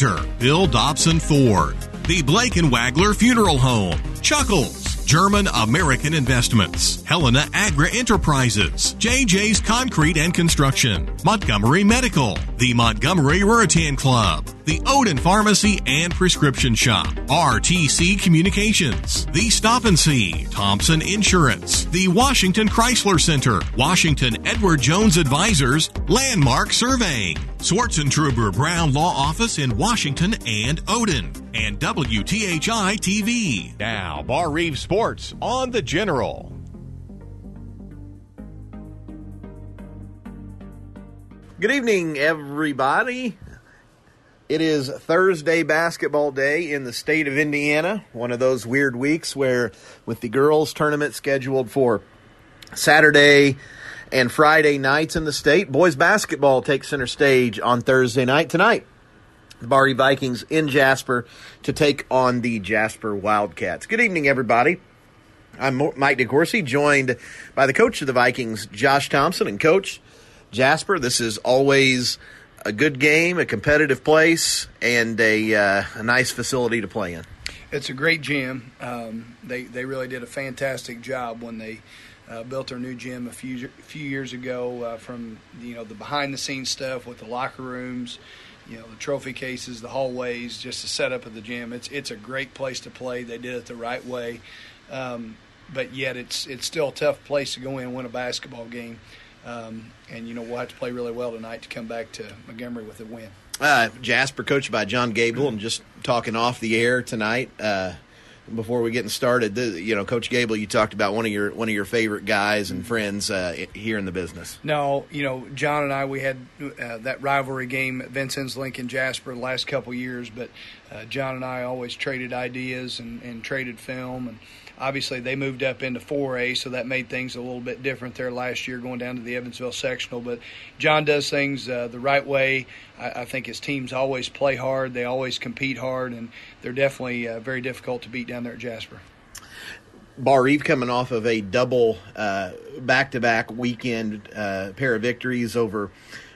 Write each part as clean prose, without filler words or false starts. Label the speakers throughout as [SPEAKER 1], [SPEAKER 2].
[SPEAKER 1] Center, Bill Dobson Ford, the Blake and Wagler Funeral Home, Chuckles, German American Investments, Helena Agra Enterprises, JJ's Concrete and Construction, Montgomery Medical, the Montgomery Ruritan Club, the Odin Pharmacy and Prescription Shop, RTC Communications, the Stop and See, Thompson Insurance, the Washington Chrysler Center, Washington Edward Jones Advisors, Landmark Surveying, Swartzentruber Brown Law Office in Washington and Odin, and WTHI TV. Now, Bar Reeves Sports on the General.
[SPEAKER 2] Good evening, everybody. It is Thursday basketball day in the state of Indiana, one of those weird weeks where with the girls' tournament scheduled for Saturday and Friday nights in the state, boys basketball takes center stage on Thursday night. Tonight, the Barry Vikings in Jasper to take on the Jasper Wildcats. Good evening, everybody. I'm Mike DeCourcy, joined by the coach of the Vikings, Josh Thompson. And Coach, Jasper, this is always a good game, a competitive place, and a nice facility to play in.
[SPEAKER 3] It's a great gym. They really did a fantastic job when they built their new gym a few years ago. From the behind the scenes stuff with the locker rooms, the trophy cases, the hallways, just the setup of the gym. It's a great place to play. They did it the right way, but yet it's still a tough place to go in and win a basketball game. And we'll have to play really well tonight to come back to Montgomery with a win.
[SPEAKER 2] Jasper, coached by John Gable, and just talking off the air tonight before we getting started. Coach Gable, you talked about one of your favorite guys and friends here in the business.
[SPEAKER 3] No, John and I, we had that rivalry game at Vincennes Lincoln Jasper the last couple years, but John and I always traded ideas and traded film, and obviously they moved up into 4A, so that made things a little bit different there last year going down to the Evansville sectional. But John does things the right way. I think his teams always play hard. They always compete hard, and they're definitely very difficult to beat down there at Jasper.
[SPEAKER 2] Bar Eve coming off of a double back-to-back weekend pair of victories over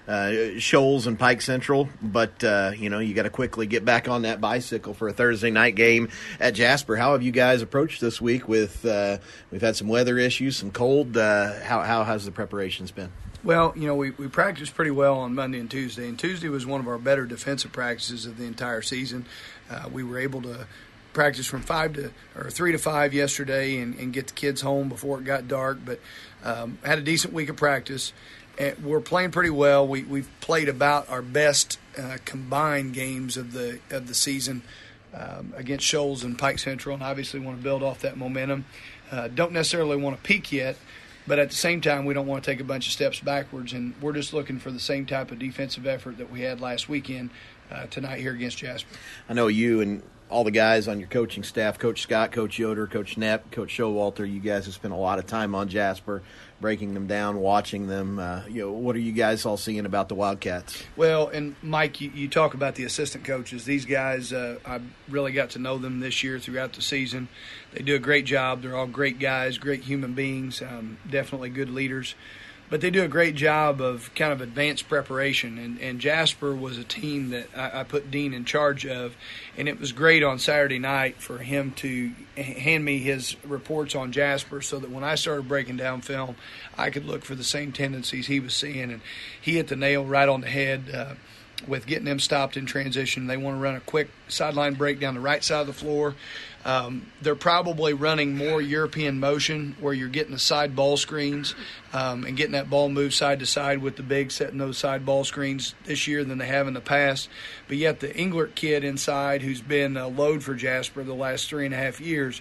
[SPEAKER 2] Shoals and Pike Central, but you got to quickly get back on that bicycle for a Thursday night game at Jasper. How have you guys approached this week? With we've had some weather issues, some cold. How has the preparations been?
[SPEAKER 3] Well, we practiced pretty well on Monday and Tuesday, and Tuesday was one of our better defensive practices of the entire season. We were able to practice from 3 to 5 yesterday and get the kids home before it got dark, but had a decent week of practice. We're playing pretty well. We've played about our best combined games of the season against Shoals and Pike Central, and obviously want to build off that momentum. Don't necessarily want to peak yet, but at the same time, we don't want to take a bunch of steps backwards, and we're just looking for the same type of defensive effort that we had last weekend tonight here against Jasper.
[SPEAKER 2] I know you and all the guys on your coaching staff, Coach Scott, Coach Yoder, Coach Knapp, Coach Showalter, you guys have spent a lot of time on Jasper, breaking them down, watching them. What are you guys all seeing about the Wildcats?
[SPEAKER 3] Well, and Mike, you talk about the assistant coaches. These guys, I really got to know them this year throughout the season. They do a great job. They're all great guys, great human beings, definitely good leaders. But they do a great job of kind of advanced preparation. And Jasper was a team that I put Dean in charge of, and it was great on Saturday night for him to hand me his reports on Jasper so that when I started breaking down film, I could look for the same tendencies he was seeing. And he hit the nail right on the head with getting them stopped in transition. They want to run a quick sideline break down the right side of the floor. They're probably running more European motion where you're getting the side ball screens and getting that ball moved side to side with the big setting those side ball screens this year than they have in the past. But yet the Englert kid inside, who's been a load for Jasper the last 3.5 years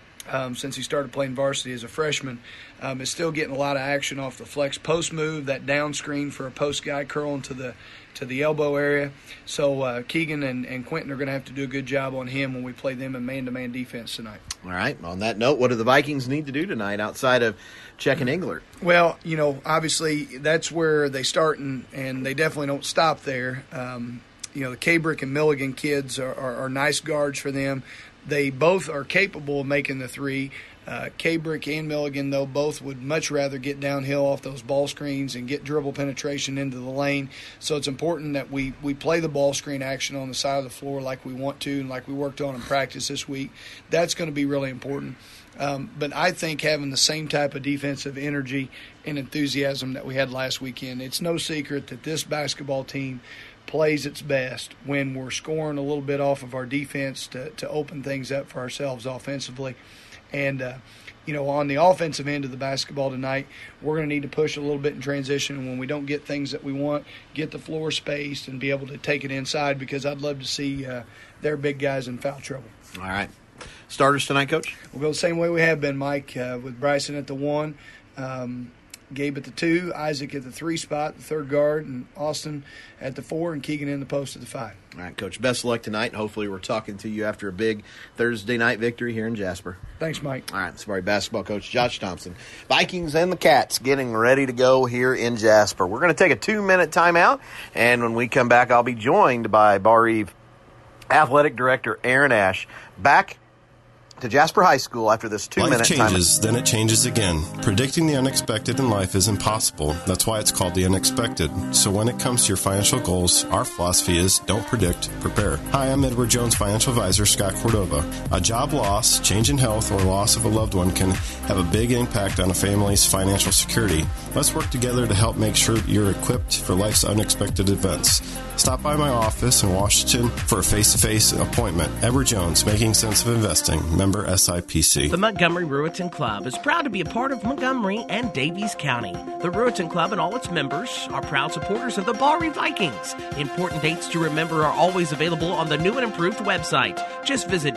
[SPEAKER 3] since he started playing varsity as a freshman, is still getting a lot of action off the flex post move, that down screen for a post guy curling to the elbow area. So Keegan and Quentin are going to have to do a good job on him when we play them in man-to-man defense tonight.
[SPEAKER 2] All right. On that note, what do the Vikings need to do tonight outside of checking Englert?
[SPEAKER 3] Well, obviously that's where they start, and they definitely don't stop there. The Cabrick and Milligan kids are nice guards for them. They both are capable of making the three. Cabrick and Milligan, though, both would much rather get downhill off those ball screens and get dribble penetration into the lane. So it's important that we play the ball screen action on the side of the floor like we want to and like we worked on in practice this week. That's going to be really important. But I think having the same type of defensive energy and enthusiasm that we had last weekend, it's no secret that this basketball team plays its best when we're scoring a little bit off of our defense to open things up for ourselves offensively. And, on the offensive end of the basketball tonight, we're going to need to push a little bit in transition. And when we don't get things that we want, get the floor spaced and be able to take it inside, because I'd love to see their big guys in foul trouble.
[SPEAKER 2] All right. Starters tonight, Coach?
[SPEAKER 3] We'll go the same way we have been, Mike, with Bryson at the 1, Gabe at the 2, Isaac at the 3 spot, the third guard, and Austin at the 4, and Keegan in the post at the 5.
[SPEAKER 2] All right, Coach. Best of luck tonight. Hopefully we're talking to you after a big Thursday night victory here in Jasper.
[SPEAKER 3] Thanks, Mike.
[SPEAKER 2] All right, Sparty basketball coach Josh Thompson. Vikings and the Cats getting ready to go here in Jasper. We're going to take a 2-minute timeout, and when we come back, I'll be joined by Bar Eve Athletic Director Aaron Ash. Back to Jasper High School after this 2-minute
[SPEAKER 4] Life changes, then it changes again. Predicting the unexpected in life is impossible. That's why it's called the unexpected. So when it comes to your financial goals, our philosophy is don't predict, prepare. Hi, I'm Edward Jones Financial Advisor Scott Cordova. A job loss, change in health, or loss of a loved one can have a big impact on a family's financial security. Let's work together to help make sure that you're equipped for life's unexpected events. Stop by my office in Washington for a face-to-face appointment. Edward Jones, Making Sense of Investing, member SIPC.
[SPEAKER 5] The Montgomery Ruritan Club is proud to be a part of Montgomery and Daviess County. The Ruritan Club and all its members are proud supporters of the Bar Eve Vikings. Important dates to remember are always available on the new and improved website. Just visit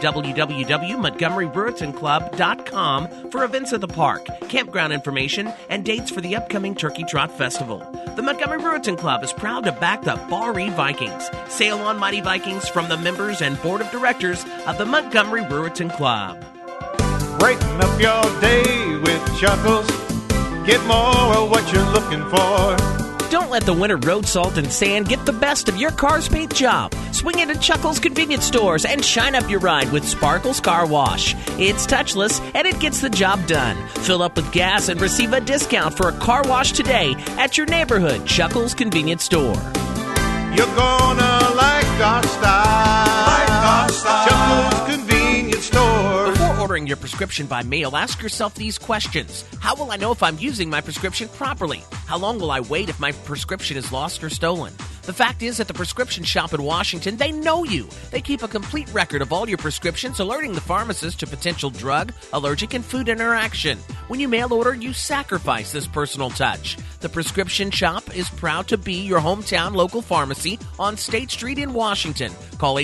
[SPEAKER 5] www.montgomeryruritanclub.com for events at the park, campground information, and dates for the upcoming Turkey Trot Festival. The Montgomery Ruritan Club is proud to back the Bar Eve Vikings. Sail on, Mighty Vikings, from the members and board of directors of the Montgomery Ruritan Club.
[SPEAKER 6] Breaking up your day with Chuckles. Get more of what you're looking for.
[SPEAKER 5] Don't let the winter road salt and sand get the best of your car's paint job. Swing into Chuckles convenience stores and shine up your ride with Sparkles Car Wash. It's touchless and it gets the job done. Fill up with gas and receive a discount for a car wash today at your neighborhood Chuckles convenience store.
[SPEAKER 6] You're gonna like our style. Chuckles convenience store.
[SPEAKER 5] Before ordering your prescription by mail, ask yourself these questions. How will I know if I'm using my prescription properly? How long will I wait if my prescription is lost or stolen? The fact is, at the prescription shop in Washington, they know you. They keep a complete record of all your prescriptions, alerting the pharmacist to potential drug, allergic, and food interaction. When you mail order, you sacrifice this personal touch. The prescription shop is proud to be your hometown local pharmacy on State Street in Washington. Call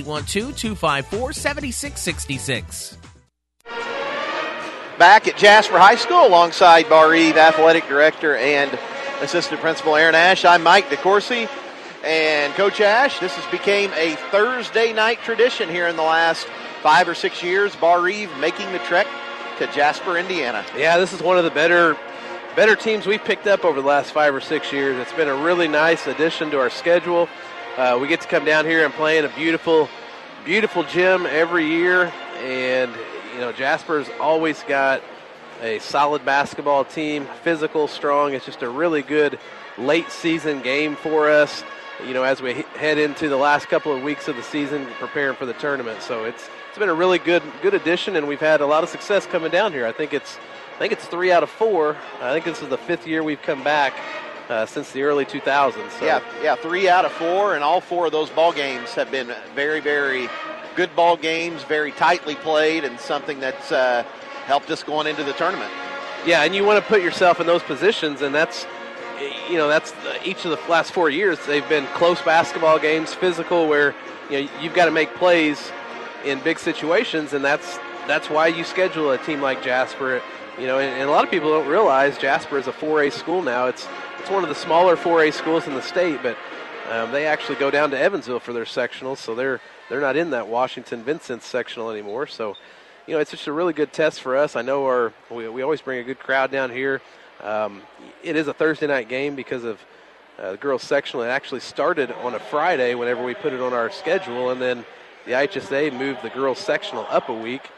[SPEAKER 5] 812-254-7666.
[SPEAKER 2] Back at Jasper High School alongside Bar Eve Athletic Director and Assistant Principal Aaron Ash. I'm Mike DeCourcy. And Coach Ash, this has became a Thursday night tradition here in the last 5 or 6 years. Bar Eve making the trek to Jasper, Indiana.
[SPEAKER 7] Yeah, this is one of the better teams we've picked up over the last 5 or 6 years. It's been a really nice addition to our schedule. We get to come down here and play in a beautiful, beautiful gym every year. And, Jasper's always got a solid basketball team, physical, strong. It's just a really good late season game for us, as we head into the last couple of weeks of the season preparing for the tournament. So it's been a really good addition, and we've had a lot of success coming down here. I think it's 3 out of 4. I think this is the 5th year we've come back since the early 2000s. So.
[SPEAKER 2] Yeah, 3 out of 4, and all 4 of those ball games have been very, very good ball games, very tightly played, and something that's helped us going into the tournament.
[SPEAKER 7] Yeah, and you want to put yourself in those positions, and that's each of the last 4 years they've been close basketball games, physical, where you've got to make plays in big situations, and that's why you schedule a team like Jasper. And a lot of people don't realize Jasper is a 4A school now. It's one of the smaller 4A schools in the state, but they actually go down to Evansville for their sectionals, so they're not in that Washington-Vincent sectional anymore. So, it's just a really good test for us. I know we always bring a good crowd down here. It is a Thursday night game because of the girls' sectional. It actually started on a Friday whenever we put it on our schedule, and then the IHSA moved the girls' sectional up a week.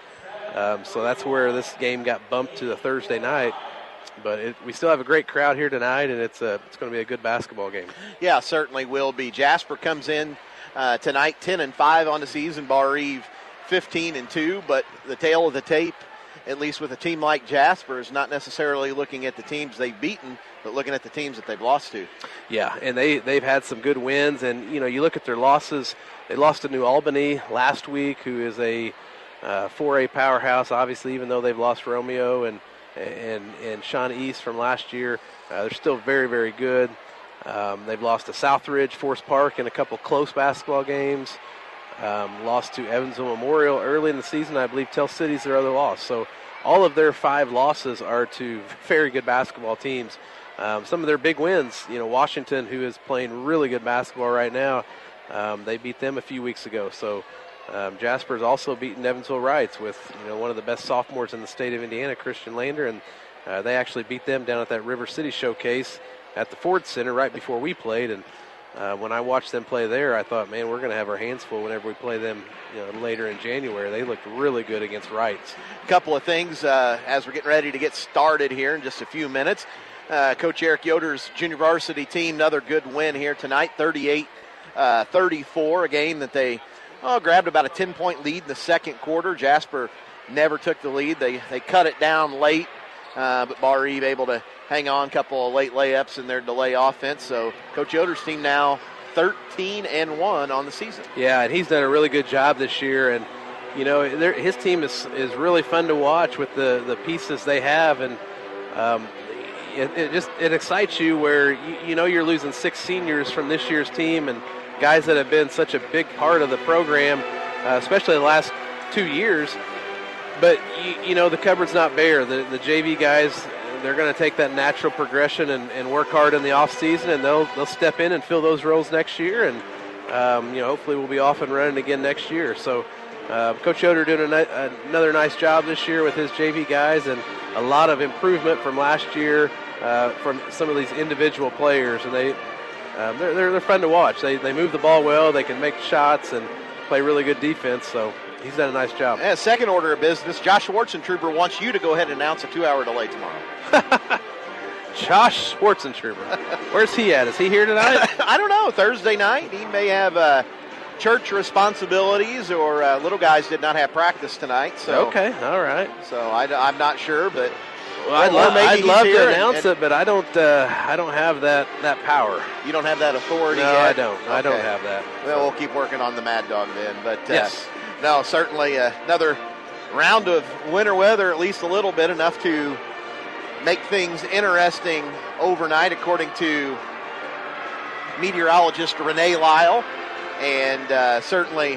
[SPEAKER 7] So that's where this game got bumped to the Thursday night. But we still have a great crowd here tonight, and it's going to be a good basketball game.
[SPEAKER 2] Yeah, certainly will be. Jasper comes in tonight 10-5 on the season. Bar Eve 15-2. But the tail of the tape, at least with a team like Jasper, is not necessarily looking at the teams they've beaten, but looking at the teams that they've lost to.
[SPEAKER 7] Yeah, and they've had some good wins. And, you look at their losses. They lost to New Albany last week, who is a 4A powerhouse, obviously, even though they've lost Romeo and Shawnee East from last year. They're still very, very good. They've lost to Southridge, Forest Park in a couple close basketball games. Lost to Evansville Memorial early in the season. I believe Tell City's their other loss. So all of their 5 losses are to very good basketball teams. Some of their big wins, Washington, who is playing really good basketball right now, they beat them a few weeks ago. So Jasper's also beaten Evansville Rights with one of the best sophomores in the state of Indiana, Christian Lander, and they actually beat them down at that River City showcase at the Ford Center right before we played. And when I watched them play there, I thought, man, we're going to have our hands full whenever we play them later in January. They looked really good against Rights.
[SPEAKER 2] A couple of things as we're getting ready to get started here in just a few minutes. Coach Eric Yoder's junior varsity team, another good win here tonight, 38-34, a game that they grabbed about a 10-point lead in the second quarter. Jasper never took the lead. They cut it down late, but Bar Eve able to hang on, a couple of late layups in their delay offense. So Coach Yoder's team now 13-1 on the season.
[SPEAKER 7] Yeah, and he's done a really good job this year. And, his team is really fun to watch with the pieces they have. And it excites you where, you're losing 6 seniors from this year's team and guys that have been such a big part of the program, especially the last 2 years. But, the cupboard's not bare. The JV guys, they're going to take that natural progression and work hard in the offseason, and they'll step in and fill those roles next year. And, hopefully we'll be off and running again next year. So Coach Yoder doing another nice job this year with his JV guys, and a lot of improvement from last year from some of these individual players. And they're fun to watch. They move the ball well. They can make shots and play really good defense. So he's done a nice job.
[SPEAKER 2] And second order of business, Josh Schwartzentruber wants you to go ahead and announce a 2-hour delay tomorrow.
[SPEAKER 7] Josh Schwartzentruber. Where's he at? Is he here tonight?
[SPEAKER 2] I don't know. Thursday night. He may have church responsibilities, or little guys did not have practice tonight. So
[SPEAKER 7] okay, all right.
[SPEAKER 2] So I'm not sure, but
[SPEAKER 7] well, I'd love to announce it, but I don't have that power.
[SPEAKER 2] You don't have that authority
[SPEAKER 7] No,
[SPEAKER 2] yet?
[SPEAKER 7] I don't. Okay. I don't have that.
[SPEAKER 2] Well, we'll keep working on the Mad Dog then. But
[SPEAKER 7] yes.
[SPEAKER 2] No, certainly another round of winter weather, at least a little bit, enough to make things interesting overnight, according to meteorologist Renee Lyle. And certainly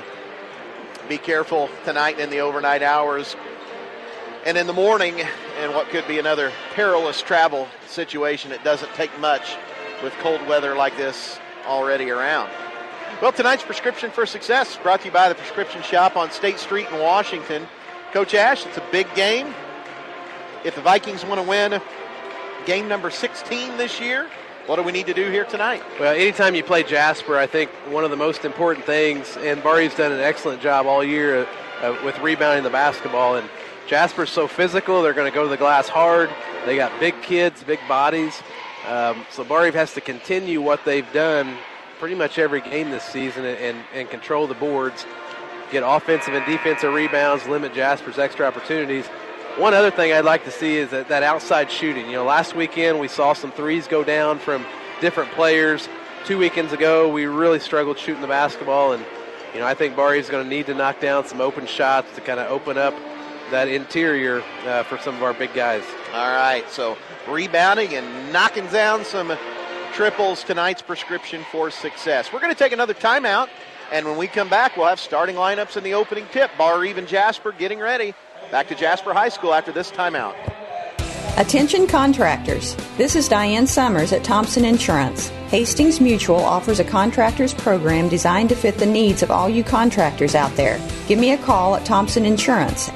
[SPEAKER 2] be careful tonight in the overnight hours and in the morning in what could be another perilous travel situation. It doesn't take much with cold weather like this already around. Well, tonight's Prescription for Success is brought to you by the Prescription Shop on State Street in Washington. Coach Ash, it's a big game. If the Vikings want to win game number 16 this year, what do we need to do here tonight?
[SPEAKER 7] Well, anytime you play Jasper, I think one of the most important things, and Barry's done an excellent job all year with rebounding the basketball, and Jasper's so physical, they're going to go to the glass hard. They got big kids, big bodies. So Barry has to continue what they've done pretty much every game this season and control the boards, get offensive and defensive rebounds, limit Jasper's extra opportunities. One other thing I'd like to see is that outside shooting. Last weekend we saw some threes go down from different players. 2 weekends ago we really struggled shooting the basketball, and I think Barry's going to need to knock down some open shots to kind of open up that interior for some of our big guys.
[SPEAKER 2] All right, so rebounding and knocking down some triples, tonight's Prescription for Success. We're going to take another timeout, and when we come back, we'll have starting lineups in the opening tip. Bar Eve and Jasper getting ready. Back to Jasper High School after this timeout.
[SPEAKER 8] Attention contractors. This is Diane Summers at Thompson Insurance. Hastings Mutual offers a contractors program designed to fit the needs of all you contractors out there. Give me a call at Thompson Insurance,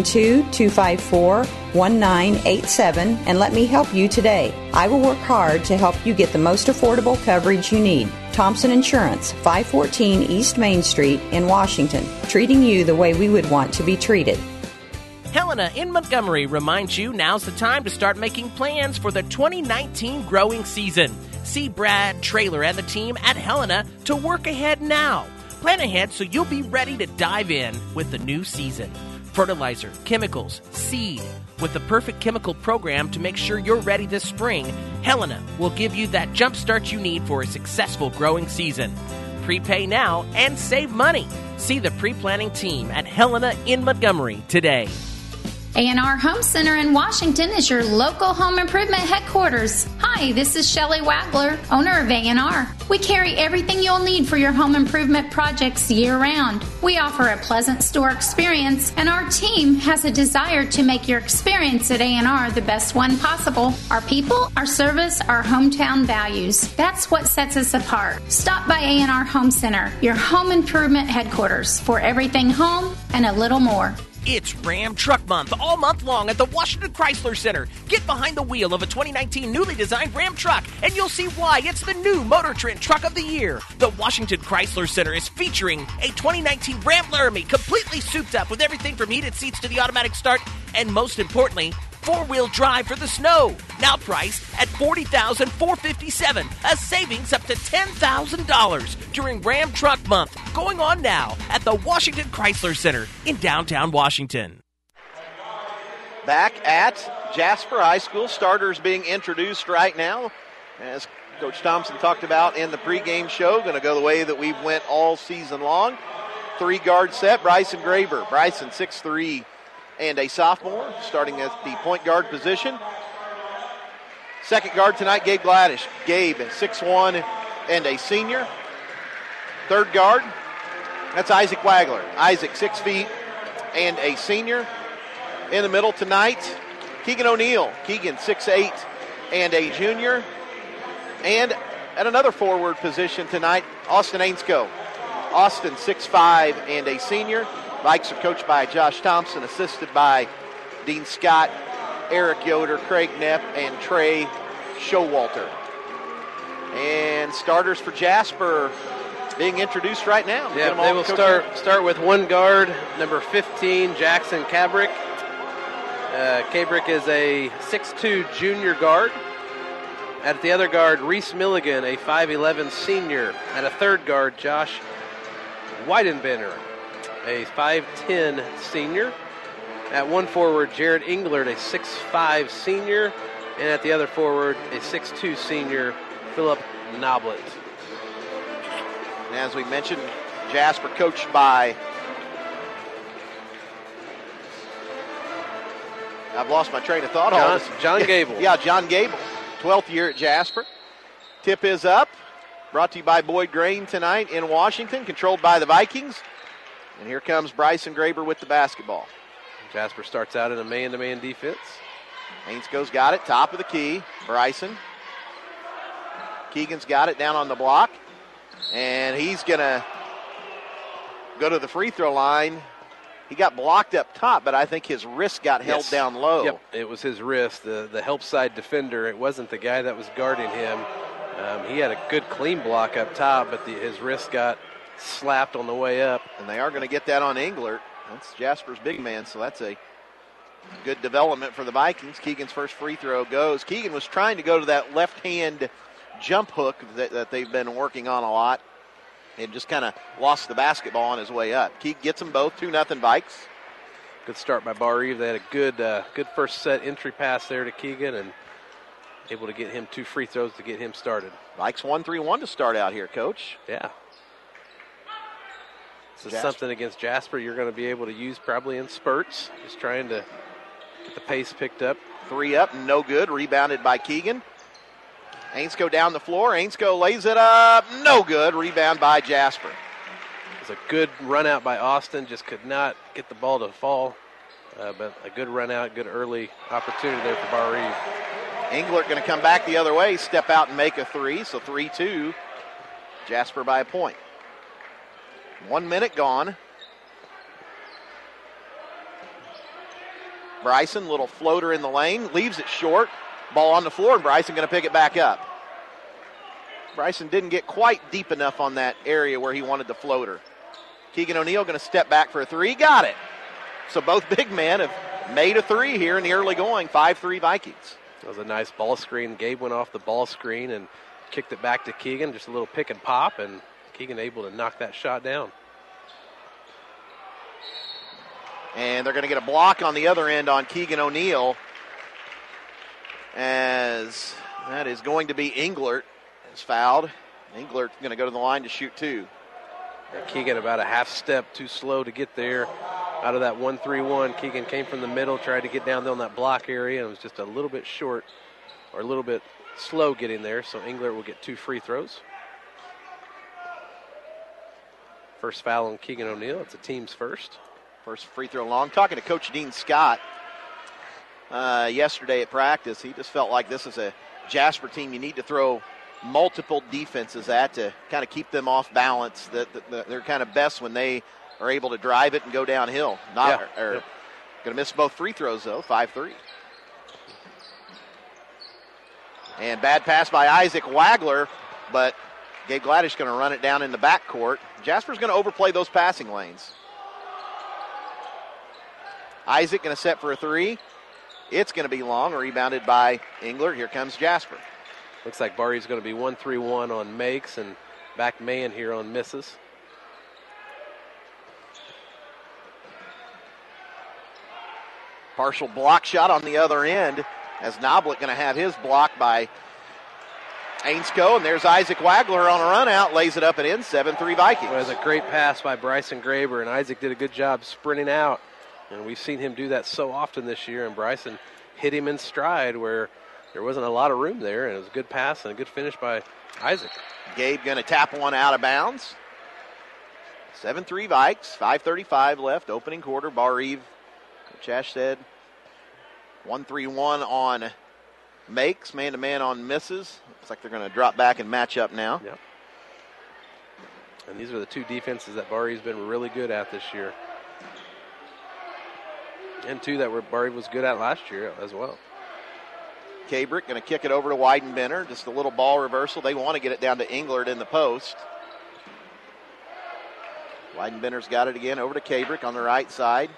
[SPEAKER 8] 812-254-1987, and let me help you today. I will work hard to help you get the most affordable coverage you need. Thompson Insurance, 514 East Main Street in Washington, treating you the way we would want to be treated.
[SPEAKER 5] Helena in Montgomery reminds you now's the time to start making plans for the 2019 growing season. See Brad Traylor and the team at Helena to work ahead now. Plan ahead so you'll be ready to dive in with the new season. Fertilizer, chemicals, seed. With the perfect chemical program to make sure you're ready this spring, Helena will give you that jump start you need for a successful growing season. Prepay now and save money. See the pre-planning team at Helena in Montgomery today.
[SPEAKER 9] A&R Home Center in Washington is your local home improvement headquarters. Hi, this is Shelley Wagler, owner of A&R. We carry everything you'll need for your home improvement projects year-round. We offer a pleasant store experience, and our team has a desire to make your experience at A&R the best one possible. Our people, our service, our hometown values. That's what sets us apart. Stop by A&R Home Center, your home improvement headquarters, for everything home and a little more.
[SPEAKER 5] It's Ram Truck Month all month long at the Washington Chrysler Center. Get behind the wheel of a 2019 newly designed Ram truck, and you'll see why it's the new Motor Trend Truck of the Year. The Washington Chrysler Center is featuring a 2019 Ram Laramie, completely souped up with everything from heated seats to the automatic start, and most importantly, four-wheel drive for the snow. Now priced at $40,457, a savings up to $10,000 during Ram Truck Month, going on now at the Washington Chrysler Center in downtown Washington.
[SPEAKER 2] Back at Jasper High School, starters being introduced right now. As Coach Thompson talked about in the pregame show, going to go the way that we've went all season long. 3-guard set, Bryson Graber. Bryson 6'3", and a sophomore, starting at the point guard position. Second guard tonight, Gabe Gladish. Gabe, 6'1", and a senior. Third guard, that's Isaac Wagler. Isaac, 6 feet, and a senior. In the middle tonight, Keegan O'Neill. Keegan, 6'8", and a junior. And at another forward position tonight, Austin Ainscoe. Austin, 6'5", and a senior. Vikes are coached by Josh Thompson, assisted by Dean Scott, Eric Yoder, Craig Knepp, and Trey Showalter. And starters for Jasper being introduced right now.
[SPEAKER 7] Yeah, they will start with one guard, number 15, Jackson Cabrick. Cabrick is a 6'2" junior guard. At the other guard, Reese Milligan, a 5'11" senior. At a third guard, Josh Weidenbender, a 5'10" senior. At one forward, Jared Englert, a 6'5" senior. And at the other forward, a 6'2" senior, Philip Noblet.
[SPEAKER 2] And as we mentioned, Jasper coached by, I've lost my train of thought.
[SPEAKER 7] John Gable.
[SPEAKER 2] Yeah, John Gable, 12th year at Jasper. Tip is up. Brought to you by Boyd Grain tonight in Washington, controlled by the Vikings. And here comes Bryson Graber with the basketball.
[SPEAKER 7] Jasper starts out in a man-to-man defense.
[SPEAKER 2] Ainscoe's got it, top of the key. Bryson. Keegan's got it down on the block. And he's going to go to the free throw line. He got blocked up top, but I think his wrist got held down low.
[SPEAKER 7] Yep, it was his wrist, the help side defender. It wasn't the guy that was guarding him. He had a good clean block up top, but his wrist got slapped on the way up.
[SPEAKER 2] And they are going to get that on Englert. That's Jasper's big man, so that's a good development for the Vikings. Keegan's first free throw goes. Keegan was trying to go to that left-hand jump hook that they've been working on a lot and just kind of lost the basketball on his way up. Keegan gets them both, 2-0 Vikes.
[SPEAKER 7] Good start by Bar Eve. They had a good first set entry pass there to Keegan and able to get him 2 free throws to get him started.
[SPEAKER 2] Vikes 1-3-1 to start out here, Coach.
[SPEAKER 7] Yeah. This is something against Jasper you're going to be able to use probably in spurts. Just trying to get the pace picked up.
[SPEAKER 2] 3 up, no good. Rebounded by Keegan. Ainscoe down the floor. Ainscoe lays it up. No good. Rebound by Jasper.
[SPEAKER 7] It's a good run out by Austin. Just could not get the ball to fall. But a good run out, good early opportunity there for Bar Eve.
[SPEAKER 2] Englert going to come back the other way, step out and make a 3. So 3-2. Jasper by a point. 1 minute gone. Bryson, little floater in the lane, leaves it short. Ball on the floor, and Bryson going to pick it back up. Bryson didn't get quite deep enough on that area where he wanted the floater. Keegan O'Neill going to step back for a 3. Got it. So both big men have made a three here in the early going, 5-3 Vikings.
[SPEAKER 7] That was a nice ball screen. Gabe went off the ball screen and kicked it back to Keegan. Just a little pick and pop, and Keegan able to knock that shot down.
[SPEAKER 2] And they're going to get a block on the other end on Keegan O'Neill, as that is going to be Englert is fouled. Englert going to go to the line to shoot two.
[SPEAKER 7] And Keegan about a half step too slow to get there. Out of that 1-3-1, Keegan came from the middle, tried to get down there on that block area, and was just a little bit short or a little bit slow getting there. So Englert will get 2 free throws. First foul on Keegan O'Neill. It's a team's first.
[SPEAKER 2] First free throw long. Talking to Coach Dean Scott yesterday at practice, he just felt like this is a Jasper team you need to throw multiple defenses at to kind of keep them off balance. They're kind of best when they are able to drive it and go downhill. Going to miss both free throws, though, 5-3. And bad pass by Isaac Wagler, but Gabe Gladish going to run it down in the backcourt. Jasper's going to overplay those passing lanes. Isaac going to set for a three. It's going to be long, rebounded by Englert. Here comes Jasper.
[SPEAKER 7] Looks like Barry's going to be 1-3-1 on makes and back man here on misses.
[SPEAKER 2] Partial block shot on the other end as Noblet going to have his block by Ainscoe. And there's Isaac Wagler on a run out, lays it up and in, 7-3 Vikings.
[SPEAKER 7] Well, it was a great pass by Bryson Graber, and Isaac did a good job sprinting out. And we've seen him do that so often this year, and Bryson hit him in stride where there wasn't a lot of room there, and it was a good pass and a good finish by Isaac.
[SPEAKER 2] Gabe going to tap one out of bounds. 7-3 Vikes, 5:35 left, opening quarter. Bar Eve, Coach Ash said, 1-3-1 on makes, man-to-man on misses. Looks like they're going to drop back and match up now.
[SPEAKER 7] Yep. And these are the two defenses that Bar Eve's been really good at this year. And two that Bar Eve was good at last year as well.
[SPEAKER 2] Cabrick going to kick it over to Weidenbender. Just a little ball reversal. They want to get it down to Englert in the post. Weidenbender's got it again over to Cabrick on the right side.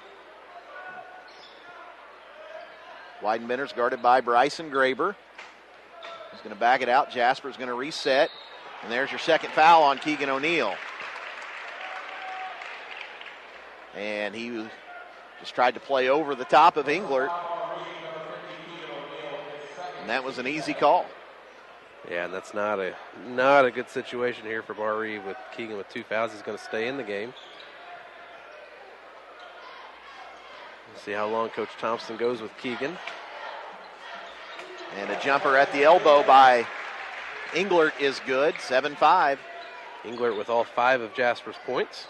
[SPEAKER 2] Weidenbender's guarded by Bryson Graber. He's going to back it out. Jasper's going to reset. And there's your second foul on Keegan O'Neill. And he just tried to play over the top of Englert. And that was an easy call.
[SPEAKER 7] Yeah, and that's not a good situation here for Bar Eve with Keegan with 2 fouls. He's going to stay in the game. We'll see how long Coach Thompson goes with Keegan.
[SPEAKER 2] And a jumper at the elbow by Englert is good, 7-5.
[SPEAKER 7] Englert with all 5 of Jasper's points.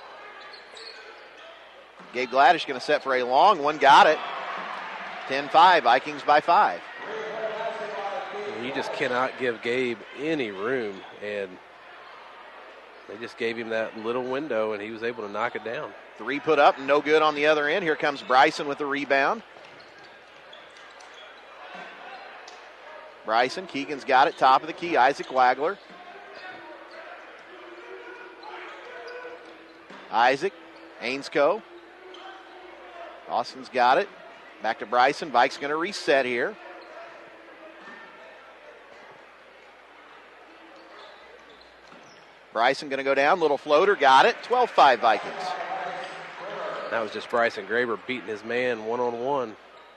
[SPEAKER 2] Gabe Gladish going to set for a long one, got it. 10-5, Vikings by 5.
[SPEAKER 7] You just cannot give Gabe any room, and they just gave him that little window, and he was able to knock it down.
[SPEAKER 2] 3 put up, no good on the other end. Here comes Bryson with the rebound. Bryson, Keegan's got it, top of the key, Isaac Wagler. Isaac, Ainscoe. Austin's got it. Back to Bryson. Vike's going to reset here. Bryson going to go down. Little floater. Got it. 12-5 Vikings.
[SPEAKER 7] That was just Bryson Graber beating his man one-on-one.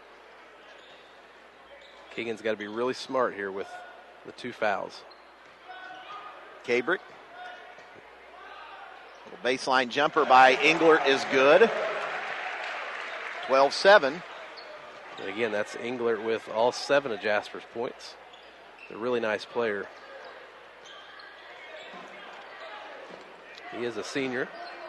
[SPEAKER 7] Keegan's got to be really smart here with the 2 fouls.
[SPEAKER 2] Cabrick. Little baseline jumper by Englert is good. 12-7.
[SPEAKER 7] And again, that's Englert with all 7 of Jasper's points. A really nice player. He is a senior.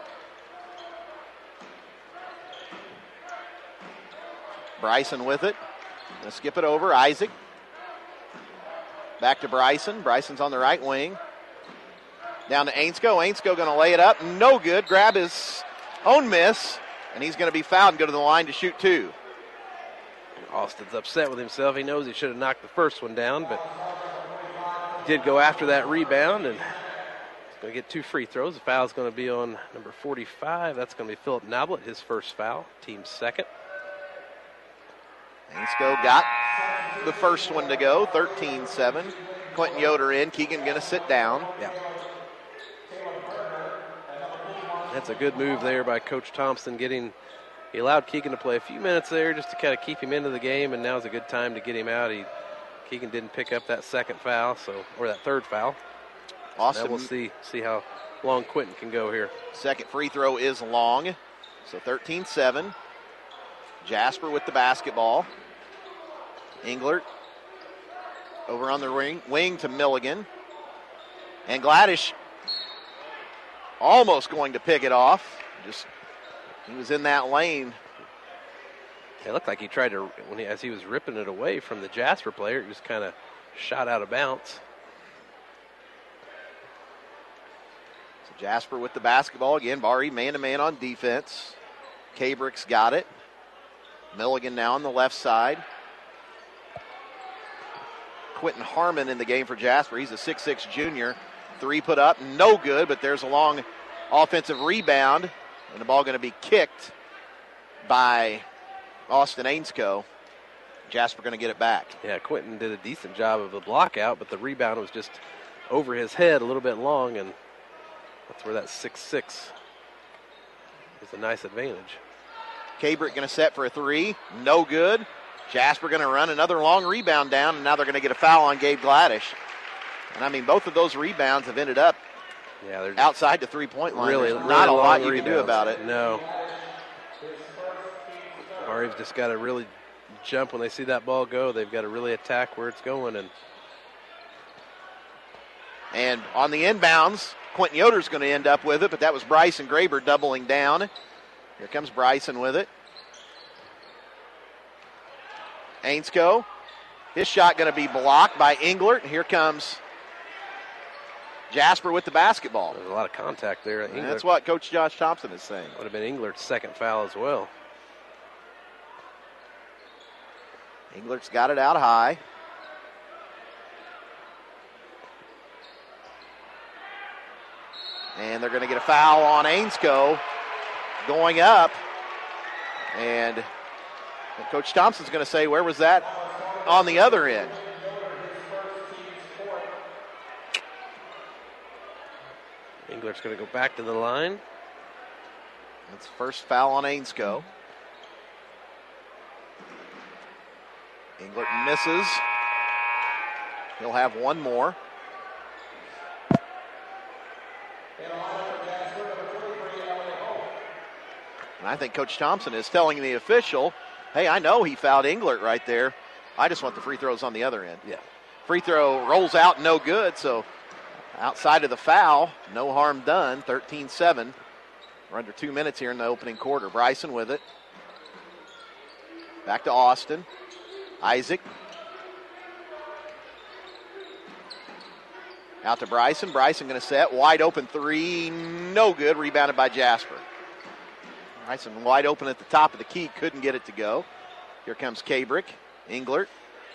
[SPEAKER 2] Bryson with it. Gonna skip it over. Isaac. Back to Bryson. Bryson's on the right wing. Down to Ainscoe. Ainscoe going to lay it up. No good. Grab his own miss. And he's going to be fouled and go to the line to shoot 2.
[SPEAKER 7] Austin's upset with himself. He knows he should have knocked the first one down, but did go after that rebound, and he's going to get 2 free throws. The foul's going to be on number 45. That's going to be Philip Noblet, his first foul, team's second.
[SPEAKER 2] Ainscow got the first one to go, 13-7. Quentin Yoder in. Keegan going to sit down.
[SPEAKER 7] Yeah. That's a good move there by Coach Thompson. He allowed Keegan to play a few minutes there just to kind of keep him into the game, and now's a good time to get him out. Keegan didn't pick up that second foul, or that third foul.
[SPEAKER 2] Austin,
[SPEAKER 7] now we'll see how long Quentin can go here.
[SPEAKER 2] Second free throw is long, so 13-7. Jasper with the basketball. Englert over on the wing to Milligan. And Gladish almost going to pick it off. He was in that lane.
[SPEAKER 7] It looked like he tried to, as he was ripping it away from the Jasper player, it just kind of shot out of bounds.
[SPEAKER 2] So Jasper with the basketball again. Bari man-to-man on defense. Cabrick's got it. Milligan now on the left side. Quentin Harmon in the game for Jasper. He's a 6'6 junior. Three put up, no good, but there's a long offensive rebound, and the ball going to be kicked by Austin Ainscow. Jasper going to get it back.
[SPEAKER 7] Yeah, Quentin did a decent job of the block out, but the rebound was just over his head a little bit long, and that's where that 6'6 is a nice advantage.
[SPEAKER 2] Cabrick going to set for a three, no good. Jasper going to run another long rebound down, and now they're going to get a foul on Gabe Gladish. And, I mean, both of those rebounds have ended up outside the three-point line.
[SPEAKER 7] Really,
[SPEAKER 2] There's not a lot you
[SPEAKER 7] rebounds.
[SPEAKER 2] can do about it.
[SPEAKER 7] No. Mari's just got to really jump when they see that ball go. They've got to really attack where it's going.
[SPEAKER 2] And on the inbounds, Quentin Yoder's going to end up with it, but that was Bryson Graber doubling down. Here comes Bryson with it. Ainscow, his shot going to be blocked by Englert. Here comes Jasper with the basketball.
[SPEAKER 7] There's a lot of contact there.
[SPEAKER 2] That's what Coach Josh Thompson is saying.
[SPEAKER 7] Would have been Englert's second foul as well.
[SPEAKER 2] Englert's got it out high. And they're going to get a foul on Ainscow going up. And Coach Thompson's going to say, where was that on the other end?
[SPEAKER 7] Englert's going to go back to the line.
[SPEAKER 2] That's first foul on Ainscow. Englert misses. He'll have one more. And I think Coach Thompson is telling the official, hey, I know he fouled Englert right there. I just want the free throws on the other end.
[SPEAKER 7] Yeah.
[SPEAKER 2] Free throw rolls out, no good. So outside of the foul, no harm done. 13-7. We're under 2 minutes here in the opening quarter. Bryson with it. Back to Austin. Isaac. Out to Bryson. Bryson going to set. Wide open three. No good. Rebounded by Jasper. Bryson wide open at the top of the key. Couldn't get it to go. Here comes Cabrick. Englert.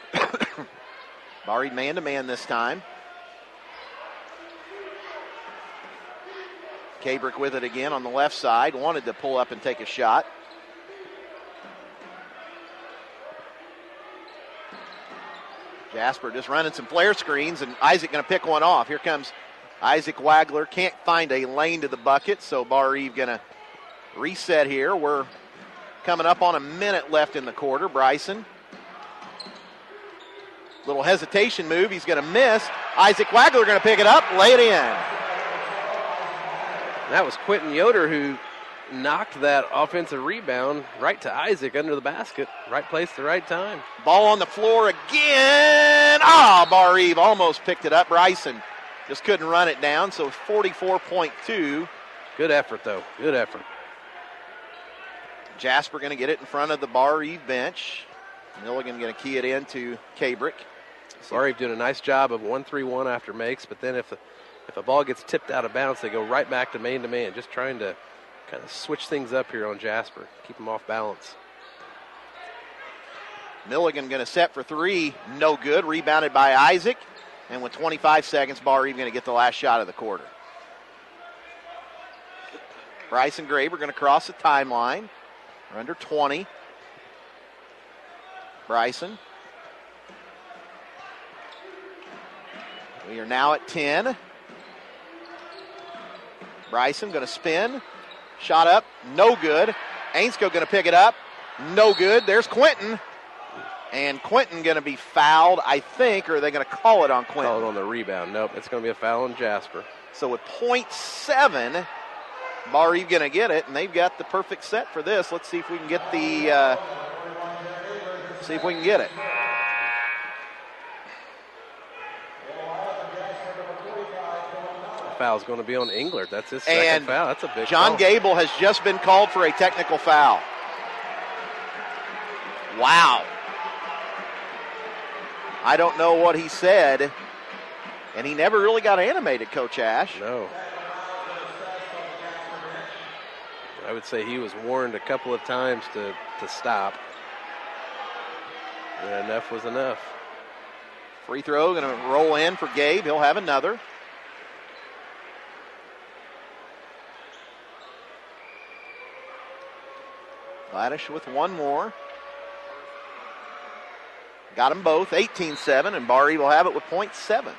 [SPEAKER 2] Bari man-to-man this time. Cabrick with it again on the left side. Wanted to pull up and take a shot. Jasper just running some flare screens, and Isaac going to pick one off. Here comes Isaac Wagler. Can't find a lane to the bucket, so Bar-Eve going to reset here. We're coming up on a minute left in the quarter. Bryson. Little hesitation move. He's going to miss. Isaac Wagler going to pick it up, lay it in.
[SPEAKER 7] That was Quentin Yoder who knocked that offensive rebound right to Isaac under the basket. Right place, the right time.
[SPEAKER 2] Ball on the floor again. Bar-Eve almost picked it up. Bryson just couldn't run it down, so 44.2.
[SPEAKER 7] Good effort, though. Good effort.
[SPEAKER 2] Jasper going to get it in front of the Bar-Eve bench. Milligan going to key it in to Cabrick.
[SPEAKER 7] Bar-Eve doing a nice job of 1-3-1 after makes, but then if a ball gets tipped out of bounds, they go right back to man, just trying to kind of switch things up here on Jasper, keep them off balance.
[SPEAKER 2] Milligan going to set for three, no good, rebounded by Isaac. And with 25 seconds, Bar-Eve going to get the last shot of the quarter. Bryson Graber going to cross the timeline. We're under 20. Bryson. We are now at 10. Bryson going to spin. Shot up, no good. Ainsko going to pick it up, no good. There's Quentin. And Quentin going to be fouled, I think, or are they going to call it on Quentin?
[SPEAKER 7] Call it on the rebound. Nope, it's going to be a foul on Jasper.
[SPEAKER 2] So with .7, Bar-Eve going to get it, and they've got the perfect set for this. Let's see if we can get the, see if we can get it.
[SPEAKER 7] The foul's going to be on Englert. That's his second foul. That's a big
[SPEAKER 2] John
[SPEAKER 7] foul.
[SPEAKER 2] Gable has just been called for a technical foul. Wow. I don't know what he said, and he never really got animated, Coach Ash.
[SPEAKER 7] No. I would say he was warned a couple of times to stop. And enough was enough.
[SPEAKER 2] Free throw going to roll in for Gabe. He'll have another. Gladish with one more. Got them both, 18-7, and Bar-Eve will have it with .7.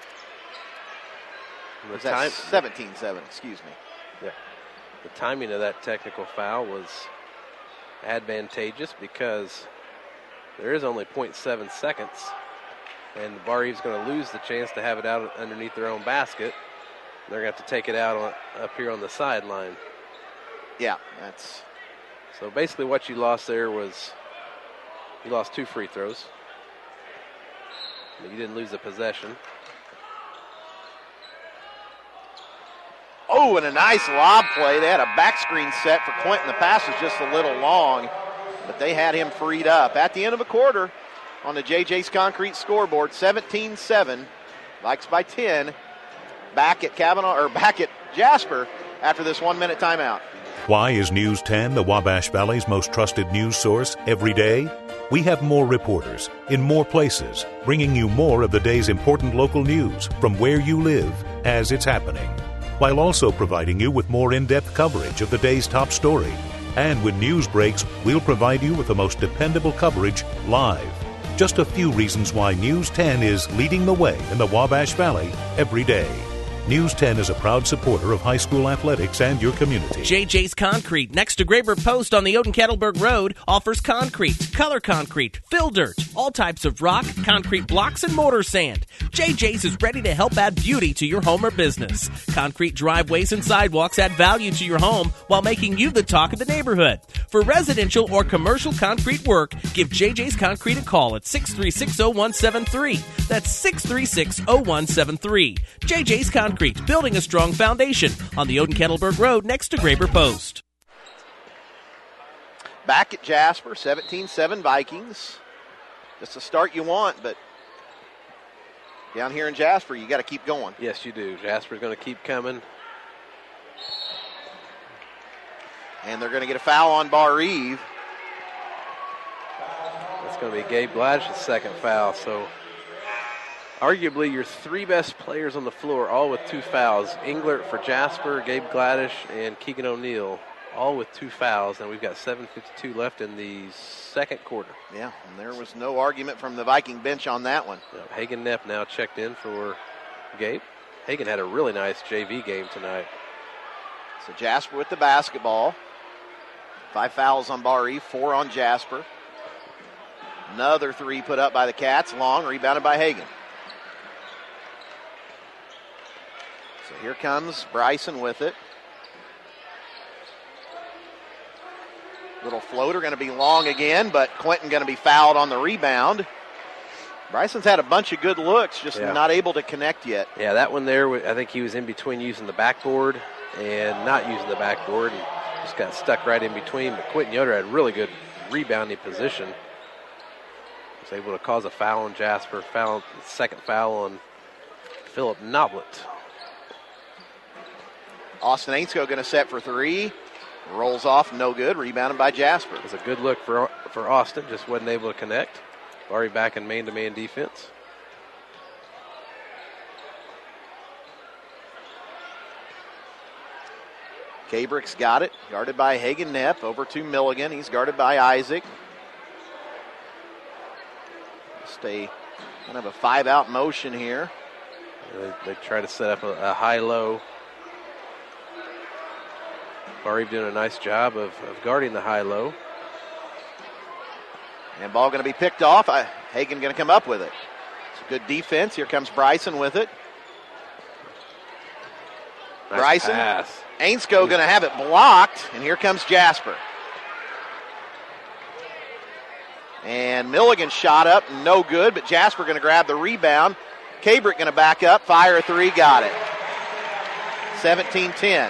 [SPEAKER 7] The
[SPEAKER 2] time 17-7, excuse me.
[SPEAKER 7] Yeah. The timing of that technical foul was advantageous because there is only .7 seconds, and Bar-Eve's going to lose the chance to have it out underneath their own basket. They're going to have to take it out up here on the sideline.
[SPEAKER 2] Yeah, that's...
[SPEAKER 7] So basically what you lost there was you lost 2 free throws. But you didn't lose a possession.
[SPEAKER 2] Oh, and a nice lob play. They had a back screen set for Quentin. The pass was just a little long, but they had him freed up. At the end of the quarter on the JJ's Concrete scoreboard, 17-7, Vikes by 10. Back at Jasper after this 1-minute timeout.
[SPEAKER 10] Why is News 10 the Wabash Valley's most trusted news source every day? We have more reporters in more places, bringing you more of the day's important local news from where you live as it's happening, while also providing you with more in-depth coverage of the day's top story. And when news breaks, we'll provide you with the most dependable coverage live. Just a few reasons why News 10 is leading the way in the Wabash Valley every day. News 10 is a proud supporter of high school athletics and your community.
[SPEAKER 5] JJ's Concrete, next to Graber Post on the Oden-Kettleberg Road, offers concrete, color concrete, fill dirt, all types of rock, concrete blocks, and mortar sand. JJ's is ready to help add beauty to your home or business. Concrete driveways and sidewalks add value to your home while making you the talk of the neighborhood. For residential or commercial concrete work, give JJ's Concrete a call at 636-0173. That's 636-0173. JJ's Concrete, building a strong foundation on the Oden-Kettleberg Road next to Graber Post.
[SPEAKER 2] Back at Jasper, 17-7 Vikings. Just the start you want, but down here in Jasper, you got to keep going.
[SPEAKER 7] Yes, you do. Jasper's going to keep coming.
[SPEAKER 2] And they're going to get a foul on Bar-Eve.
[SPEAKER 7] That's going to be Gabe Gladish's second foul, so arguably your 3 best players on the floor, all with 2 fouls. Englert for Jasper, Gabe Gladish, and Keegan O'Neill, all with 2 fouls. And we've got 7:52 left in the second quarter.
[SPEAKER 2] Yeah, and there was no argument from the Viking bench on that one.
[SPEAKER 7] Hagen Nepp now checked in for Gabe. Hagen had a really nice JV game tonight.
[SPEAKER 2] So Jasper with the basketball. 5 fouls on Bar-Eve, 4 on Jasper. Another 3 put up by the Cats, long, rebounded by Hagen. So here comes Bryson with it. Little floater going to be long again, but Quentin going to be fouled on the rebound. Bryson's had a bunch of good looks, just not able to connect yet.
[SPEAKER 7] Yeah, that one there, I think he was in between using the backboard and not using the backboard, and just got stuck right in between. But Quentin Yoder had really good rebounding position. Was able to cause a foul on Jasper, second foul on Philip Noblet.
[SPEAKER 2] Austin Ainsko going to set for 3. Rolls off, no good. Rebounded by Jasper.
[SPEAKER 7] It was a good look for Austin, just wasn't able to connect. Already back in man-to-man defense.
[SPEAKER 2] Cabrick's got it, guarded by Hagen Nepp. Over to Milligan. He's guarded by Isaac. a kind of a 5-out motion here.
[SPEAKER 7] They try to set up a high-low. Bar-Eve doing a nice job of guarding the high-low.
[SPEAKER 2] And ball going to be picked off. Hagan going to come up with it. It's a good defense. Here comes Bryson with it.
[SPEAKER 7] Nice
[SPEAKER 2] Bryson.
[SPEAKER 7] Pass.
[SPEAKER 2] Ainsko going to have it blocked, and here comes Jasper. And Milligan shot up, no good, but Jasper going to grab the rebound. Cabrick going to back up, fire a three, got it. 17-10.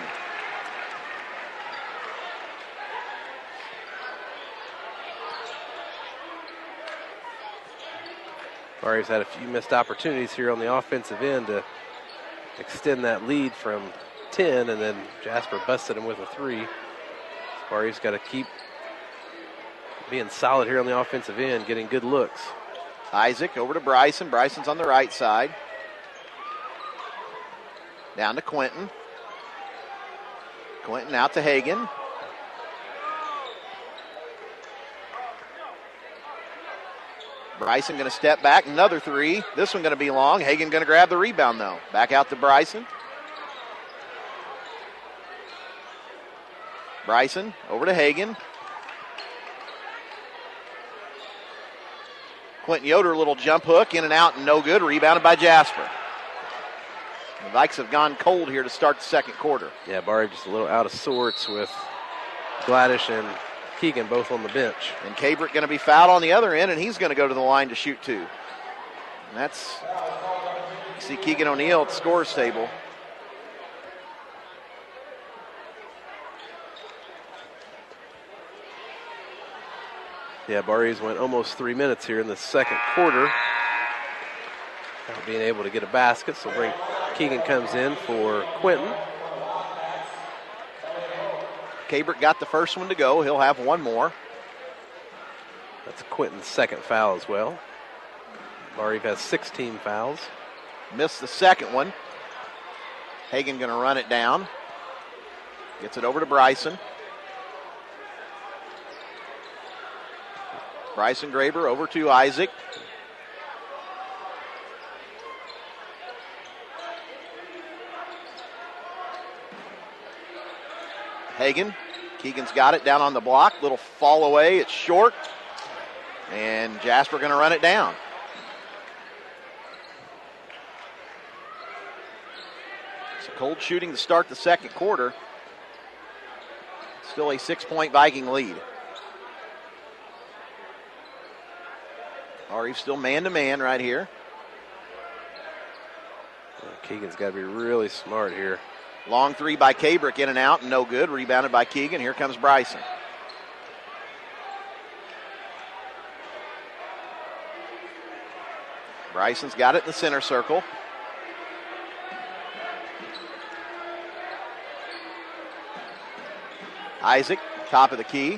[SPEAKER 7] Bar-Eve's had a few missed opportunities here on the offensive end to extend that lead from 10, and then Jasper busted him with a three. Bar-Eve's got to keep being solid here on the offensive end, getting good looks.
[SPEAKER 2] Isaac over to Bryson. Bryson's on the right side. Down to Quentin. Quentin out to Hagan. Bryson going to step back. Another three. This one going to be long. Hagan going to grab the rebound, though. Back out to Bryson. Bryson over to Hagan. Quentin Yoder, a little jump hook, in and out, and no good. Rebounded by Jasper. The Vikes have gone cold here to start the second quarter.
[SPEAKER 7] Yeah, Bar-Eve just a little out of sorts with Gladish and Keegan both on the bench.
[SPEAKER 2] And Cabrick going to be fouled on the other end, and he's going to go to the line to shoot two. And that's, you see Keegan O'Neill at the scorer's table.
[SPEAKER 7] Yeah, Bar-Eve's went almost 3 minutes here in the second quarter. Not being able to get a basket, so Keegan comes in for Quentin.
[SPEAKER 2] Cabrick got the first one to go. He'll have one more.
[SPEAKER 7] That's Quentin's second foul as well. Bar-Eve has 16 fouls.
[SPEAKER 2] Missed the second one. Hagan going to run it down. Gets it over to Bryson. Bryson Graber over to Isaac. Hagan. Keegan's got it down on the block. Little fall away. It's short. And Jasper going to run it down. It's a cold shooting to start the second quarter. Still a 6-point Viking lead. Bar-Eve still man-to-man right here.
[SPEAKER 7] Keegan's got to be really smart here.
[SPEAKER 2] Long three by Cabrick, in and out, and no good. Rebounded by Keegan. Here comes Bryson. Bryson's got it in the center circle. Isaac, top of the key.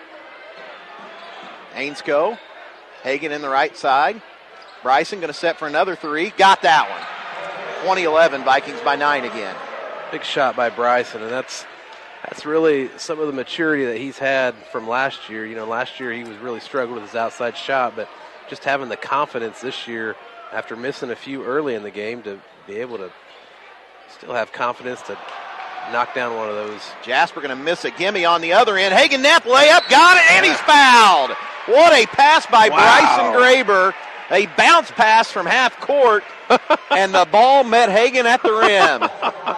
[SPEAKER 2] Ainsko. Hagan in the right side. Bryson going to set for another three. Got that one. 20-11, Vikings by 9 again.
[SPEAKER 7] Big shot by Bryson, and that's really some of the maturity that he's had from last year. You know, last year he was really struggling with his outside shot, but just having the confidence this year after missing a few early in the game to be able to still have confidence to knock down one of those.
[SPEAKER 2] Jasper going to miss a gimme on the other end. Hagan Knapp layup, got it, and he's fouled. What a pass by Bryson Graber. A bounce pass from half court, and the ball met Hagan at the rim.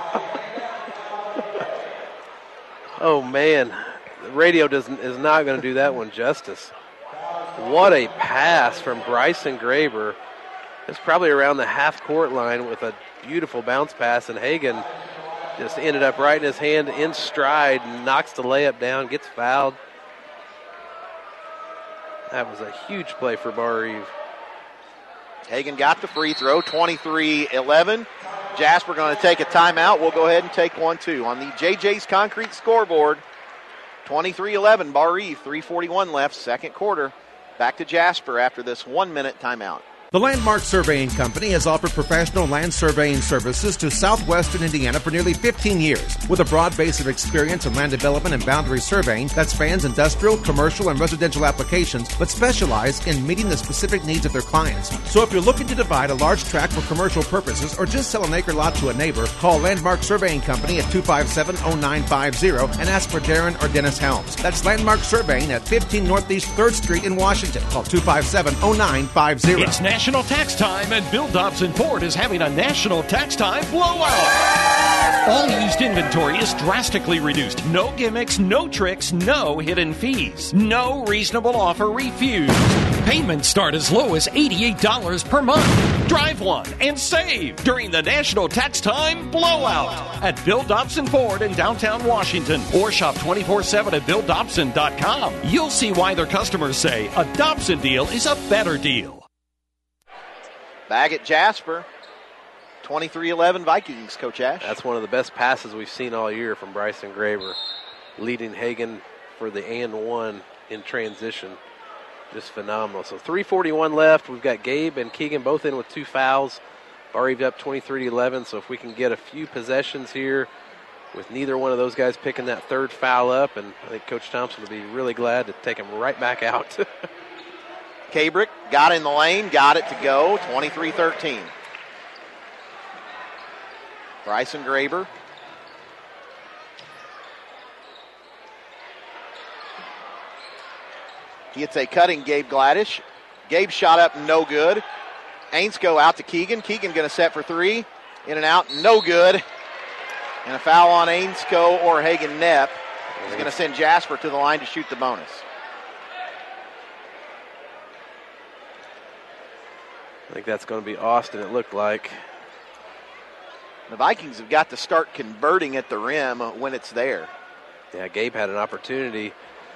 [SPEAKER 7] Oh, man. The radio is not going to do that one justice. What a pass from Bryson Graber. It's probably around the half-court line with a beautiful bounce pass, and Hagan just ended up right in his hand in stride, knocks the layup down, gets fouled. That was a huge play for Bar-Eve.
[SPEAKER 2] Hagan got the free throw, 23-11. Jasper going to take a timeout. We'll go ahead and take one, too. On the JJ's Concrete scoreboard, 23-11, Bar-Eve, 3:41 left, second quarter. Back to Jasper after this 1-minute timeout.
[SPEAKER 11] The Landmark Surveying Company has offered professional land surveying services to southwestern Indiana for nearly 15 years. With a broad base of experience in land development and boundary surveying that spans industrial, commercial, and residential applications, but specialize in meeting the specific needs of their clients. So if you're looking to divide a large tract for commercial purposes or just sell an acre lot to a neighbor, call Landmark Surveying Company at 257-0950 and ask for Darren or Dennis Helms. That's Landmark Surveying at 15 Northeast 3rd Street in Washington. Call 257-0950.
[SPEAKER 12] It's National Tax Time, and Bill Dobson Ford is having a National Tax Time blowout. All used inventory is drastically reduced. No gimmicks, no tricks, no hidden fees. No reasonable offer refused. Payments start as low as $88 per month. Drive one and save during the National Tax Time blowout at Bill Dobson Ford in downtown Washington, or shop 24/7 at BillDobson.com. You'll see why their customers say a Dobson deal is a better deal.
[SPEAKER 2] Back at Jasper, 23-11 Vikings, Coach Ash.
[SPEAKER 7] That's one of the best passes we've seen all year from Bryson Graber, leading Hagan for the and one in transition. Just phenomenal. So 3:41 left. We've got Gabe and Keegan both in with 2 fouls. Bar Eve up 23-11. So if we can get a few possessions here with neither one of those guys picking that 3rd foul up, and I think Coach Thompson will be really glad to take him right back out.
[SPEAKER 2] Kabrick got in the lane, got it to go, 23-13. Bryson Graber. Gets a cutting Gabe Gladish. Gabe shot up, no good. Ainsko out to Keegan. Keegan going to set for 3. In and out, no good. And a foul on Ainsko or Hagan Knepp is going to send Jasper to the line to shoot the bonus.
[SPEAKER 7] I think that's going to be Austin, it looked like.
[SPEAKER 2] The Vikings have got to start converting at the rim when it's there.
[SPEAKER 7] Yeah, Gabe had an opportunity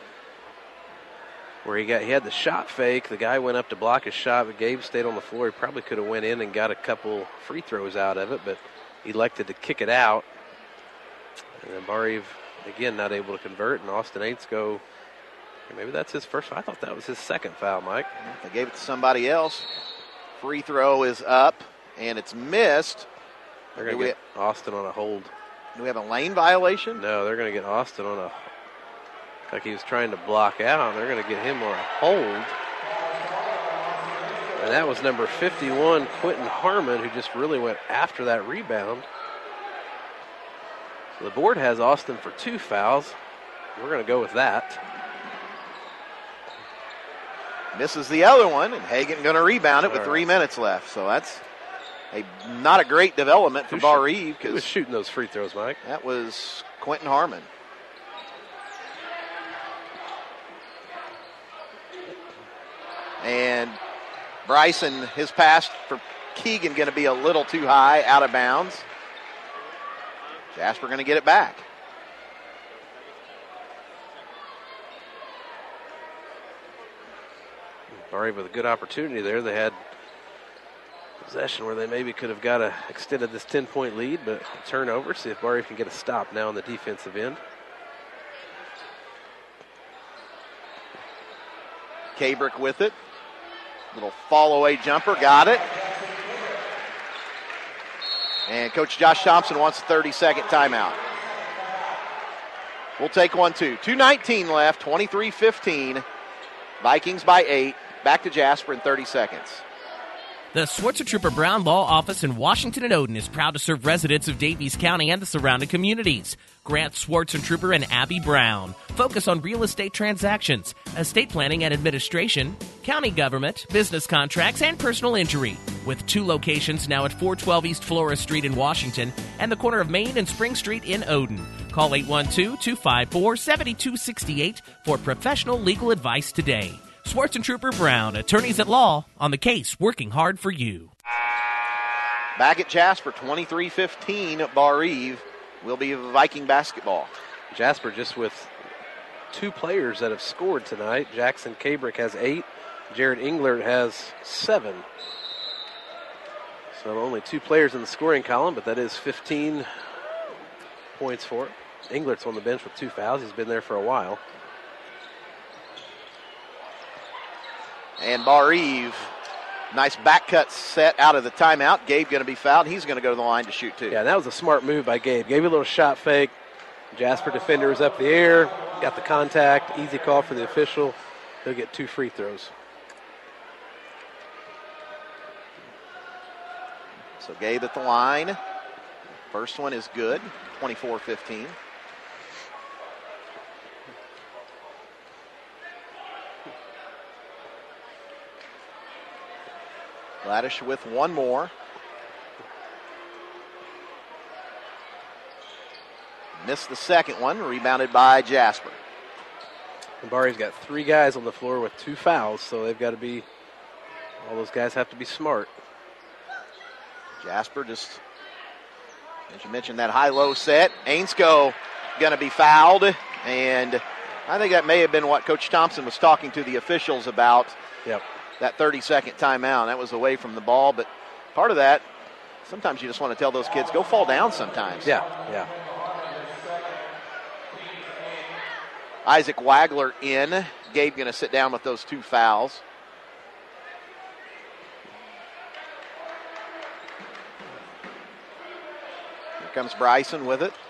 [SPEAKER 7] where he had the shot fake. The guy went up to block his shot, but Gabe stayed on the floor. He probably could have went in and got a couple free throws out of it, but elected to kick it out. And then Bar Eve, again, not able to convert, and Austin Ainsko, maybe that's his first. I thought that was his 2nd foul, Mike.
[SPEAKER 2] They gave it to somebody else. Free throw is up, and it's missed.
[SPEAKER 7] They're going to get Austin on a hold.
[SPEAKER 2] Do we have a lane violation?
[SPEAKER 7] No, they're going to get Austin on a, like he was trying to block out. They're going to get him on a hold. And that was number 51, Quentin Harmon, who just really went after that rebound. So the board has Austin for 2 fouls. We're going to go with that.
[SPEAKER 2] Misses the other one, and Hagan going to rebound it with 3 minutes left. So that's not a great development for Bar Eve.
[SPEAKER 7] Who was shooting those free throws, Mike?
[SPEAKER 2] That was Quentin Harmon. And Bryson, his pass for Keegan going to be a little too high, out of bounds. Jasper going to get it back.
[SPEAKER 7] Bar Eve with a good opportunity there. They had possession where they maybe could have extended this 10-point lead, but turnover. See if Bar Eve can get a stop now on the defensive end.
[SPEAKER 2] Kabrick with it. Little fall-away jumper, got it. And Coach Josh Thompson wants a 30-second timeout. We'll take one, too. 2:19 left, 23-15. Vikings by 8. Back to Jasper in 30 seconds.
[SPEAKER 5] The Swartz Trooper Brown Law Office in Washington and Odin is proud to serve residents of Daviess County and the surrounding communities. Grant Swartz Trooper and Abby Brown focus on real estate transactions, estate planning and administration, county government, business contracts, and personal injury. With 2 locations now at 412 East Flora Street in Washington and the corner of Main and Spring Street in Odin. Call 812-254-7268 for professional legal advice today. Swartz and Trooper Brown, attorneys at law, on the case, working hard for you.
[SPEAKER 2] Back at Jasper, 23-15, Bar Eve will be Viking basketball.
[SPEAKER 7] Jasper just with 2 players that have scored tonight. Jackson Kabrick has 8. Jared Englert has 7. So only 2 players in the scoring column, but that is 15 points for it. Englert's on the bench with 2 fouls. He's been there for a while.
[SPEAKER 2] And Bar Eve Nice back cut set out of the timeout. Gabe going to be fouled. He's going to go to the line to shoot, too.
[SPEAKER 7] Yeah, that was a smart move by Gabe. Gave you a little shot fake. Jasper defender was up the air. Got the contact. Easy call for the official. He'll get 2 free throws.
[SPEAKER 2] So Gabe at the line. First one is good, 24-15. Gladish with one more. Missed the second one, rebounded by Jasper.
[SPEAKER 7] And Barry's got 3 guys on the floor with 2 fouls, so they've got to be, all those guys have to be smart.
[SPEAKER 2] Jasper just, as you mentioned, that high-low set. Ainsko going to be fouled, and I think that may have been what Coach Thompson was talking to the officials about.
[SPEAKER 7] Yep.
[SPEAKER 2] That 30-second timeout. That was away from the ball, but part of that, sometimes you just want to tell those kids, go fall down sometimes.
[SPEAKER 7] Yeah.
[SPEAKER 2] Isaac Wagler in. Gabe going to sit down with those 2 fouls. Here comes Bryson with it.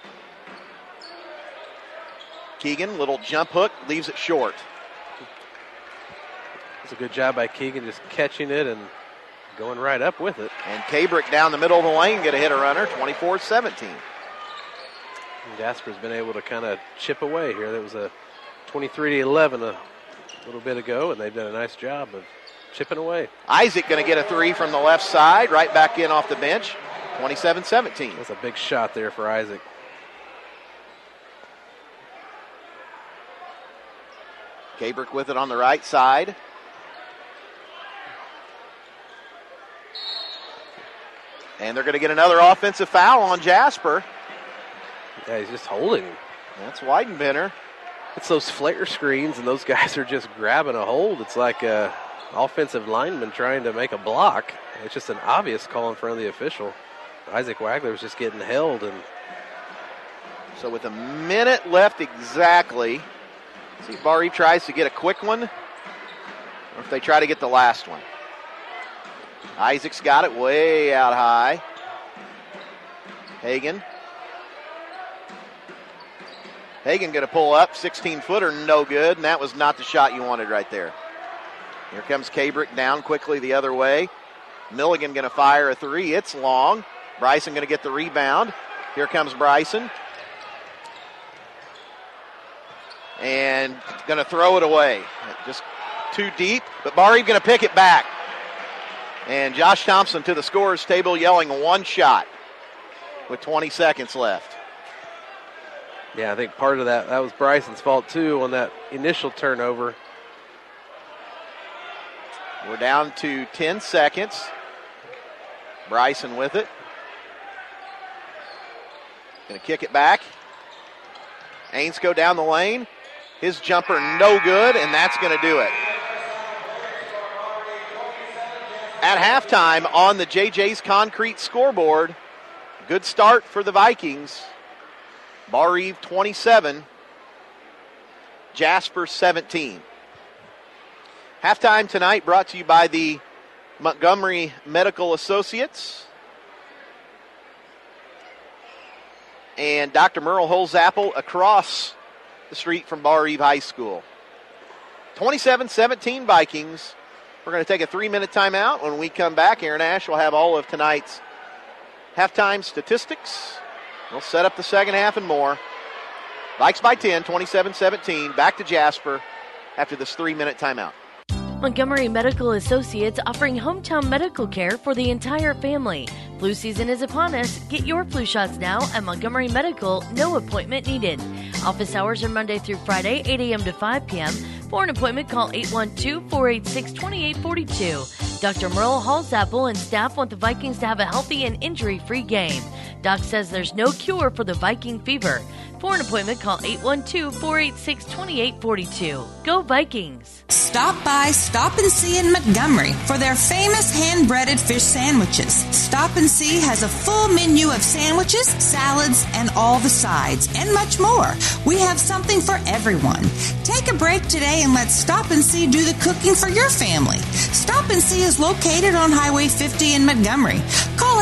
[SPEAKER 2] Keegan, little jump hook, leaves it short.
[SPEAKER 7] It's a good job by Keegan just catching it and going right up with it.
[SPEAKER 2] And Kabrick down the middle of the lane, get a hit a runner, 24-17.
[SPEAKER 7] Jasper's been able to kind of chip away here. There was a 23-11 a little bit ago, and they've done a nice job of chipping away.
[SPEAKER 2] Isaac going to get a 3 from the left side, right back in off the bench, 27-17.
[SPEAKER 7] That's a big shot there for Isaac.
[SPEAKER 2] Kabrick with it on the right side. And they're going to get another offensive foul on Jasper.
[SPEAKER 7] Yeah, he's just holding him.
[SPEAKER 2] That's Weidenbender.
[SPEAKER 7] It's those flare screens, and those guys are just grabbing a hold. It's like an offensive lineman trying to make a block. It's just an obvious call in front of the official. Isaac Wagler was just getting held. And
[SPEAKER 2] so with a minute left exactly, see if Barry tries to get a quick one, or if they try to get the last one. Isaac's got it way out high. Hagan going to pull up, 16-footer, no good, and that was not the shot you wanted right there. Here comes Kabrick down quickly the other way. Milligan going to fire a 3. It's long. Bryson going to get the rebound. Here comes Bryson. And going to throw it away. Just too deep, but Barry going to pick it back. And Josh Thompson to the scorer's table yelling 1 shot with 20 seconds left.
[SPEAKER 7] Yeah, I think part of that was Bryson's fault too on that initial turnover.
[SPEAKER 2] We're down to 10 seconds. Bryson with it. Going to kick it back. Ainsko down the lane. His jumper no good, and that's going to do it. At halftime on the JJ's Concrete scoreboard, good start for the Vikings. Bar Eve 27, Jasper 17. Halftime tonight brought to you by the Montgomery Medical Associates and Dr. Merle Holzapfel across the street from Bar Eve High School. 27-17 Vikings. We're going to take a 3-minute timeout. When we come back, Aaron Ash will have all of tonight's halftime statistics. We'll set up the second half and more. Vikes by 10, 27-17. Back to Jasper after this 3-minute timeout.
[SPEAKER 13] Montgomery Medical Associates offering hometown medical care for the entire family. Flu season is upon us. Get your flu shots now at Montgomery Medical. No appointment needed. Office hours are Monday through Friday, 8 a.m. to 5 p.m. For an appointment, call 812-486-2842. Dr. Merle Holzapfel and staff want the Vikings to have a healthy and injury-free game. Doc says there's no cure for the Viking fever. For an appointment, call 812-486-2842. Go Vikings!
[SPEAKER 14] Stop by Stop and See in Montgomery for their famous hand-breaded fish sandwiches. Stop and See has a full menu of sandwiches, salads, and all the sides, and much more. We have something for everyone. Take a break today and let Stop and See do the cooking for your family. Stop and See is located on Highway 50 in Montgomery. Call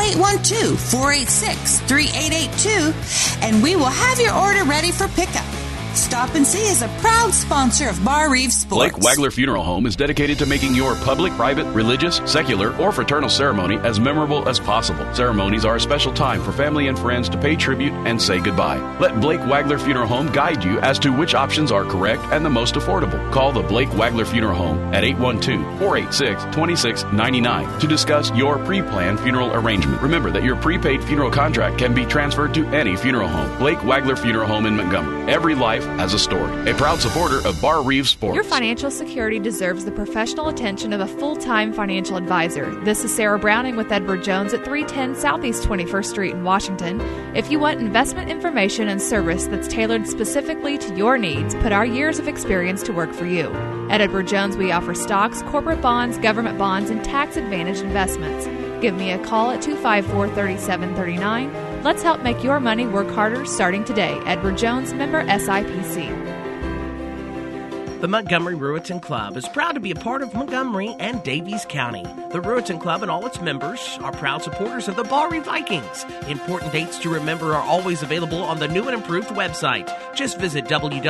[SPEAKER 14] 812-486-3882 and we will have your order ready for pickup. Stop and See is a proud sponsor of Bar Reeve Sports.
[SPEAKER 15] Blake Wagler Funeral Home is dedicated to making your public, private, religious, secular, or fraternal ceremony as memorable as possible. Ceremonies are a special time for family and friends to pay tribute and say goodbye. Let Blake Wagler Funeral Home guide you as to which options are correct and the most affordable. Call the Blake Wagler Funeral Home at 812-486-2699 to discuss your pre-planned funeral arrangement. Remember that your prepaid funeral contract can be transferred to any funeral home. Blake Wagler Funeral Home in Montgomery. Every life has a story. A proud supporter of Bar Reeve Sports.
[SPEAKER 16] Your financial security deserves the professional attention of a full-time financial advisor. This is Sarah Browning with Edward Jones at 310 Southeast 21st Street in Washington. If you want investment information and service that's tailored specifically to your needs, put our years of experience to work for you. At Edward Jones, we offer stocks, corporate bonds, government bonds, and tax-advantaged investments. Give me a call at 254-3739. Let's help make your money work harder starting today. Edward Jones, member SIPC.
[SPEAKER 5] The Montgomery Ruritan Club is proud to be a part of Montgomery and Daviess County. The Ruritan Club and all its members are proud supporters of the Bar Reeve Vikings. Important dates to remember are always available on the new and improved website. Just visit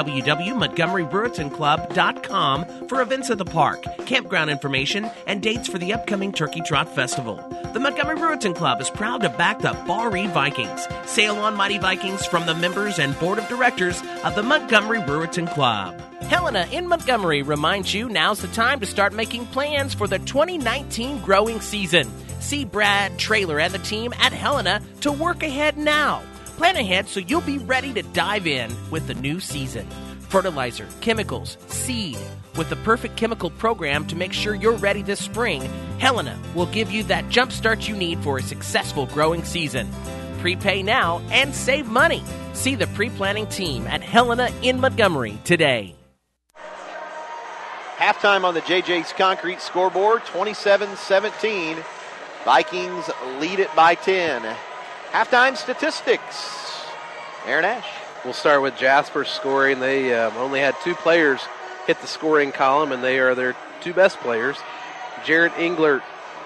[SPEAKER 5] www.montgomeryruritanclub.com for events at the park, campground information, and dates for the upcoming Turkey Trot Festival. The Montgomery Ruritan Club is proud to back the Bar Reeve Vikings. Sail on, mighty Vikings, from the members and board of directors of the Montgomery Ruritan Club. Helena in Montgomery reminds you now's the time to start making plans for the 2019 growing season. See Brad Traylor and the team at Helena to work ahead now. Plan ahead so you'll be ready to dive in with the new season. Fertilizer, chemicals, seed. With the perfect chemical program to make sure you're ready this spring, Helena will give you that jump start you need for a successful growing season. Prepay now and save money. See the pre-planning team at Helena in Montgomery today.
[SPEAKER 2] Halftime on the JJ's Concrete scoreboard, 27-17. Vikings lead it by 10. Halftime statistics. Aaron Ash.
[SPEAKER 7] We'll start with Jasper scoring. They only had two players hit the scoring column, and they are their two best players. Jared Englert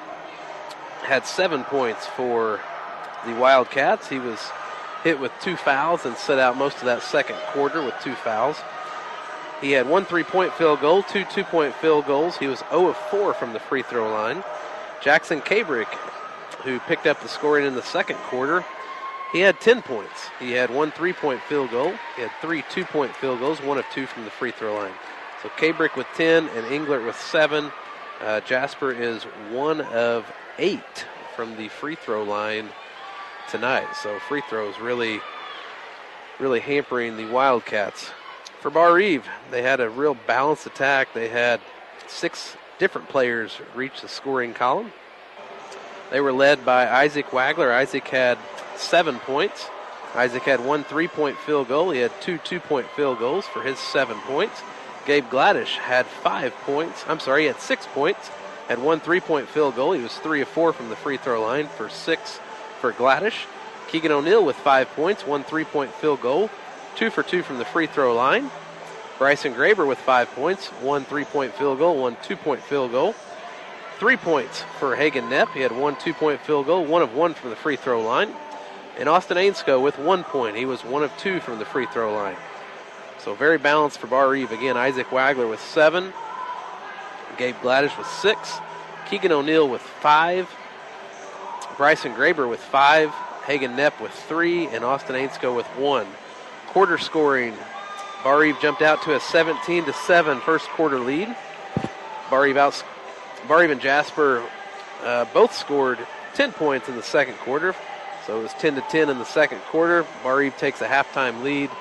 [SPEAKER 7] had 7 points for the Wildcats. He was hit with 2 fouls and set out most of that second quarter with 2 fouls. He had 1 3-point field goal, 2 2-point field goals. He was 0 of 4 from the free throw line. Jackson Cabrick, who picked up the scoring in the second quarter, he had 10 points. He had 1 3-point field goal. He had 3 2-point field goals, 1 of 2 from the free throw line. So Cabrick with 10 and Englert with 7. Jasper is 1 of 8 from the free throw line tonight. So free throws really hampering the Wildcats. For Bar Reeve, they had a real balanced attack. They had 6 different players reach the scoring column. They were led by Isaac Wagler. Isaac had 7 points. Isaac had 1 3-point field goal. He had 2 2-point field goals for his 7 points. Gabe Gladish had 5 points. He had 6 points. Had 1 3-point field goal. He was 3 of 4 from the free throw line for 6 for Gladish. Keegan O'Neill with 5 points, 1 3-point field goal. 2 for 2 from the free throw line. Bryson Graber with 5 points, 1 3-point field goal, 1 2-point field goal. 3 points for Hagan Knepp. He had 1 2-point field goal, 1 of 1 from the free throw line. And Austin Ainsko with 1 point. He was 1 of 2 from the free throw line. So very balanced for Bar Reeve. Again, Isaac Wagler with 7. Gabe Gladish with 6. Keegan O'Neill with 5. Bryson Graber with 5. Hagan Knepp with 3. And Austin Ainsko with 1. Quarter scoring, Bar Reeve jumped out to a 17-7 first quarter lead. Bar Reeve and Jasper both scored 10 points in the second quarter, so it was 10-10 in the second quarter. Bar Reeve takes a halftime lead,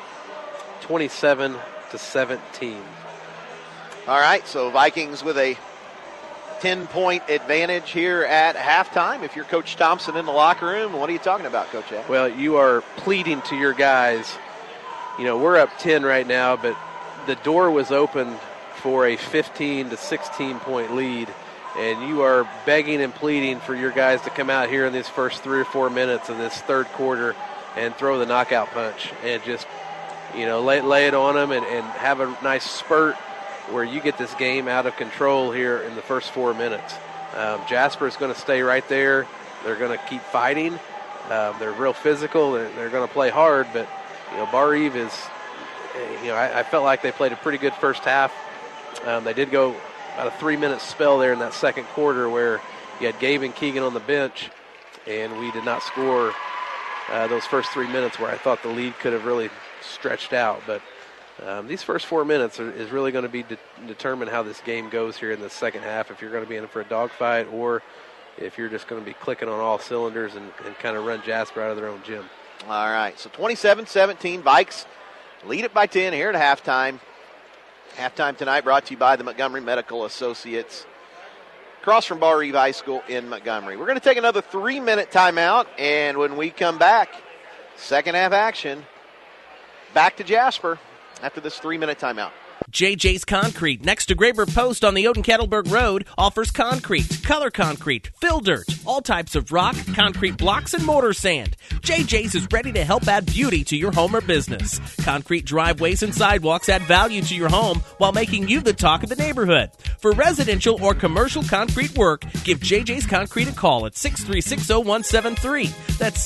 [SPEAKER 7] 27-17.
[SPEAKER 2] All right, so Vikings with a 10-point advantage here at halftime. If you're Coach Thompson in the locker room, what are you talking about, Coach A?
[SPEAKER 7] Well, you are pleading to your guys we're up 10 right now, but the door was open for a 15 to 16 point lead, and you are begging and pleading for your guys to come out here in these first 3 or 4 minutes of this third quarter and throw the knockout punch and just, lay it on them and have a nice spurt where you get this game out of control here in the first 4 minutes. Jasper is going to stay right there. They're going to keep fighting. They're real physical. They're going to play hard, but Bar Eve is, I felt like they played a pretty good first half. They did go about a 3-minute spell there in that second quarter where you had Gabe and Keegan on the bench, and we did not score those first 3 minutes where I thought the lead could have really stretched out. But these first 4 minutes is really going to be determine how this game goes here in the second half, if you're going to be in for a dogfight or if you're just going to be clicking on all cylinders and kind of run Jasper out of their own gym.
[SPEAKER 2] All right, so 27-17, Vikes lead it by 10 here at halftime. Halftime tonight brought to you by the Montgomery Medical Associates, across from Bar Eve High School in Montgomery. We're going to take another 3-minute timeout, and when we come back, second half action, back to Jasper after this 3-minute timeout.
[SPEAKER 5] JJ's Concrete, next to Graber Post on the Oden-Kettleberg Road, offers concrete, color concrete, fill dirt, all types of rock, concrete blocks, and mortar sand. JJ's is ready to help add beauty to your home or business. Concrete driveways and sidewalks add value to your home while making you the talk of the neighborhood. For residential or commercial concrete work, give JJ's Concrete a call at 636-0173. That's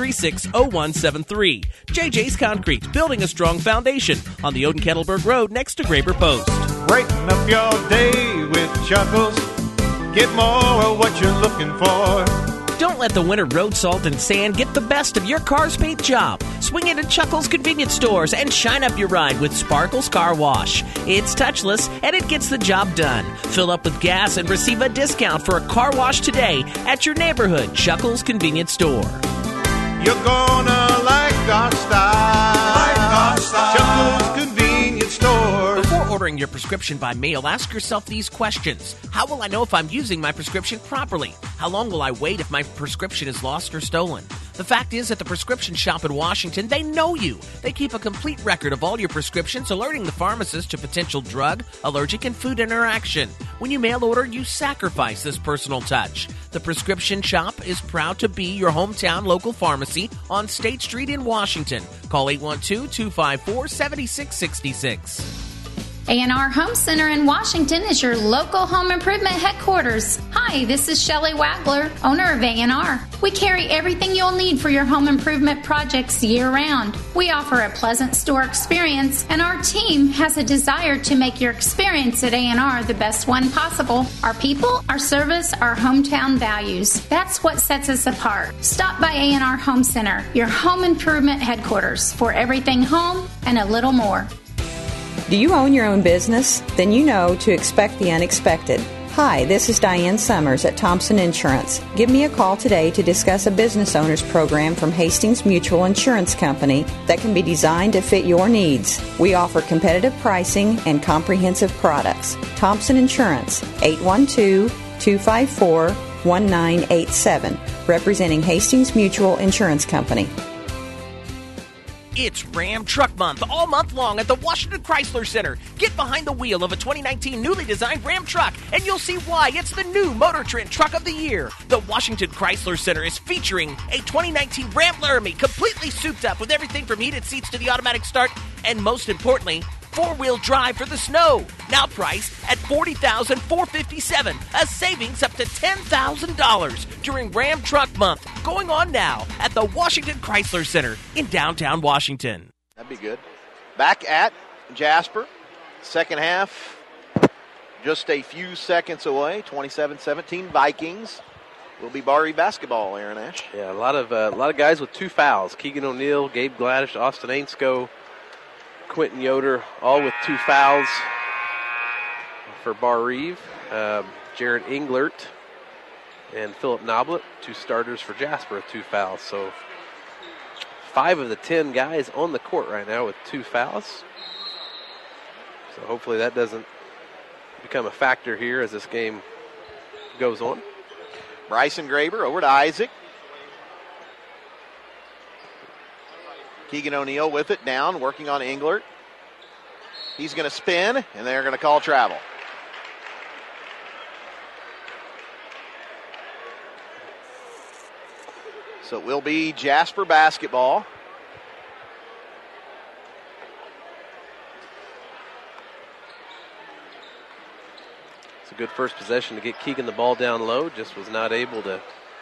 [SPEAKER 5] 636-0173. JJ's Concrete, building a strong foundation on the Oden-Kettleberg Road next to Graber Post.
[SPEAKER 6] Brighten up your day with Chuckles. Get more of what you're looking for.
[SPEAKER 5] Don't let the winter road salt and sand get the best of your car's paint job. Swing into Chuckles convenience stores and shine up your ride with Sparkles Car Wash. It's touchless and it gets the job done. Fill up with gas and receive a discount for a car wash today at your neighborhood Chuckles convenience store.
[SPEAKER 6] You're gonna like our style. Chuckles convenience store.
[SPEAKER 5] Before ordering your prescription by mail, ask yourself these questions. How will I know if I'm using my prescription properly? How long will I wait if my prescription is lost or stolen? The fact is, at the prescription shop in Washington, they know you. They keep a complete record of all your prescriptions, alerting the pharmacist to potential drug, allergic, and food interaction. When you mail order, you sacrifice this personal touch. The prescription shop is proud to be your hometown local pharmacy on State Street in Washington. Call 812-254-7666.
[SPEAKER 9] A&R Home Center in Washington is your local home improvement headquarters. Hi, this is Shelley Wagler, owner of A&R. We carry everything you'll need for your home improvement projects year-round. We offer a pleasant store experience, and our team has a desire to make your experience at A&R the best one possible. Our people, our service, our hometown values. That's what sets us apart. Stop by A&R Home Center, your home improvement headquarters, for everything home and a little more.
[SPEAKER 8] Do you own your own business? Then you know to expect the unexpected. Hi, this is Diane Summers at Thompson Insurance. Give me a call today to discuss a business owner's program from Hastings Mutual Insurance Company that can be designed to fit your needs. We offer competitive pricing and comprehensive products. Thompson Insurance, 812-254-1987, representing Hastings Mutual Insurance Company.
[SPEAKER 5] It's Ram Truck Month all month long at the Washington Chrysler Center. Get behind the wheel of a 2019 newly designed Ram truck, and you'll see why it's the new Motor Trend Truck of the Year. The Washington Chrysler Center is featuring a 2019 Ram Laramie, completely souped up with everything from heated seats to the automatic start, and most importantly, four-wheel drive for the snow. Now priced at $40,457, a savings up to $10,000 during Ram Truck Month. Going on now at the Washington Chrysler Center in downtown Washington.
[SPEAKER 2] That'd be good. Back at Jasper, second half, just a few seconds away. 27-17 Vikings. Will be Bar Eve basketball, Aaron Ash.
[SPEAKER 7] Yeah, a lot of guys with 2 fouls. Keegan O'Neill, Gabe Gladish, Austin Ainsko, Quentin Yoder, all with 2 fouls for Bar Eve. Jared Englert and Philip Noblet, 2 starters for Jasper with 2 fouls. So 5 of the 10 guys on the court right now with 2 fouls. So hopefully that doesn't become a factor here as this game goes on.
[SPEAKER 2] Bryson Graber over to Isaac. Keegan O'Neill with it down, working on Englert. He's going to spin, and they're going to call travel. So it will be Jasper basketball.
[SPEAKER 7] It's a good first possession to get Keegan the ball down low. Just was not able to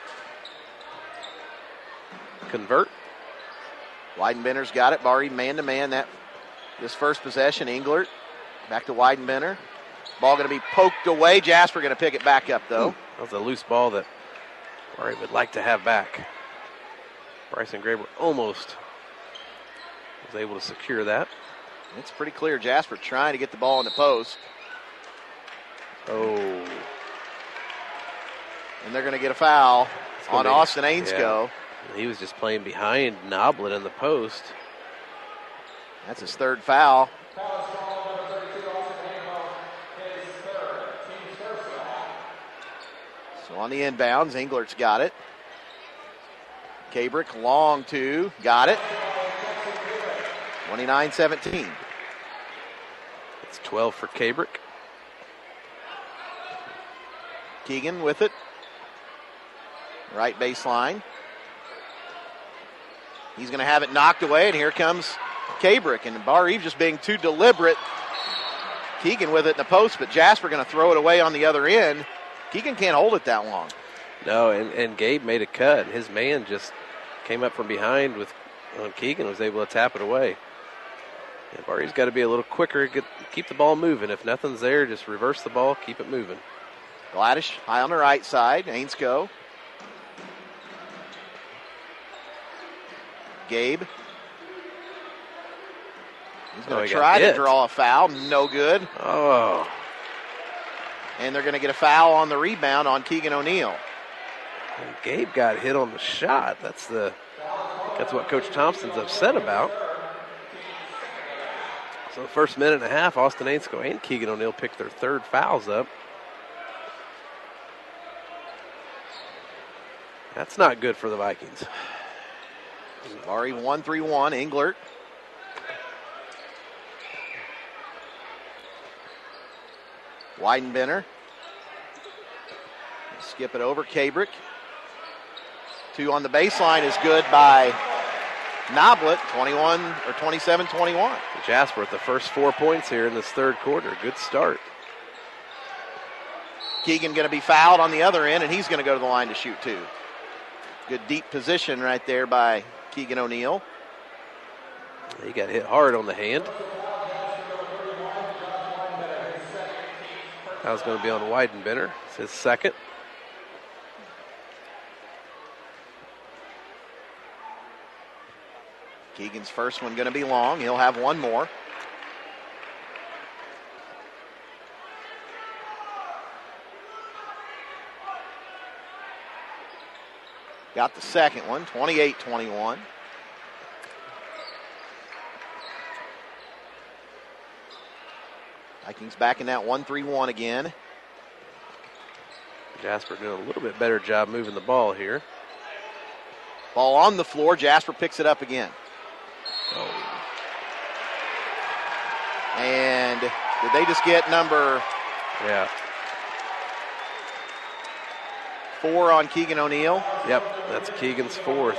[SPEAKER 7] convert.
[SPEAKER 2] Weidenbenner's got it. Bari man-to-man this first possession. Englert back to Weidenbenner. Ball going to be poked away. Jasper going to pick it back up, though.
[SPEAKER 7] That was a loose ball that Bari would like to have back. Bryson Graber almost was able to secure that.
[SPEAKER 2] It's pretty clear Jasper trying to get the ball in the post.
[SPEAKER 7] Oh.
[SPEAKER 2] And they're going to get a foul on Austin Ainscough.
[SPEAKER 7] Yeah. He was just playing behind Noblet in the post.
[SPEAKER 2] That's his third foul. So on the inbounds, Englert's got it. Cabrick, long two, got it. 29-17.
[SPEAKER 7] It's 12 for Cabrick.
[SPEAKER 2] Keegan with it. Right baseline. He's going to have it knocked away, and here comes Cabrick. And Bar-Eve just being too deliberate. Keegan with it in the post, but Jasper going to throw it away on the other end. Keegan can't hold it that long.
[SPEAKER 7] No, and Gabe made a cut. His man just came up from behind Keegan, was able to tap it away. And Bar-Eve's got to be a little quicker, keep the ball moving. If nothing's there, just reverse the ball, keep it moving.
[SPEAKER 2] Gladish high on the right side. Ainscough. Gabe. He's going to try to draw a foul. No good.
[SPEAKER 7] Oh.
[SPEAKER 2] And they're going to get a foul on the rebound on Keegan O'Neill.
[SPEAKER 7] And Gabe got hit on the shot. That's what Coach Thompson's upset about. So first minute and a half, Austin Ainscough and Keegan O'Neill picked their third fouls up. That's not good for the Vikings.
[SPEAKER 2] Ari 1-3-1, Englert. Weidenbenner. Skip it over, Cabrick. Two on the baseline is good by Noblet, 27-21.
[SPEAKER 7] Jasper with the first 4 points here in this third quarter. Good start.
[SPEAKER 2] Keegan going to be fouled on the other end, and he's going to go to the line to shoot two. Good deep position right there by Keegan O'Neill.
[SPEAKER 7] He got hit hard on the hand. That was going to be on Weidenbenner. It's his second.
[SPEAKER 2] Keegan's first one going to be long. He'll have one more. Got the second one, 28-21. Vikings back in that 1-3-1 again.
[SPEAKER 7] Jasper doing a little bit better job moving the ball here.
[SPEAKER 2] Ball on the floor. Jasper picks it up again.
[SPEAKER 7] Oh.
[SPEAKER 2] And did they just get number 4 on Keegan O'Neill?
[SPEAKER 7] Yep, that's Keegan's fourth.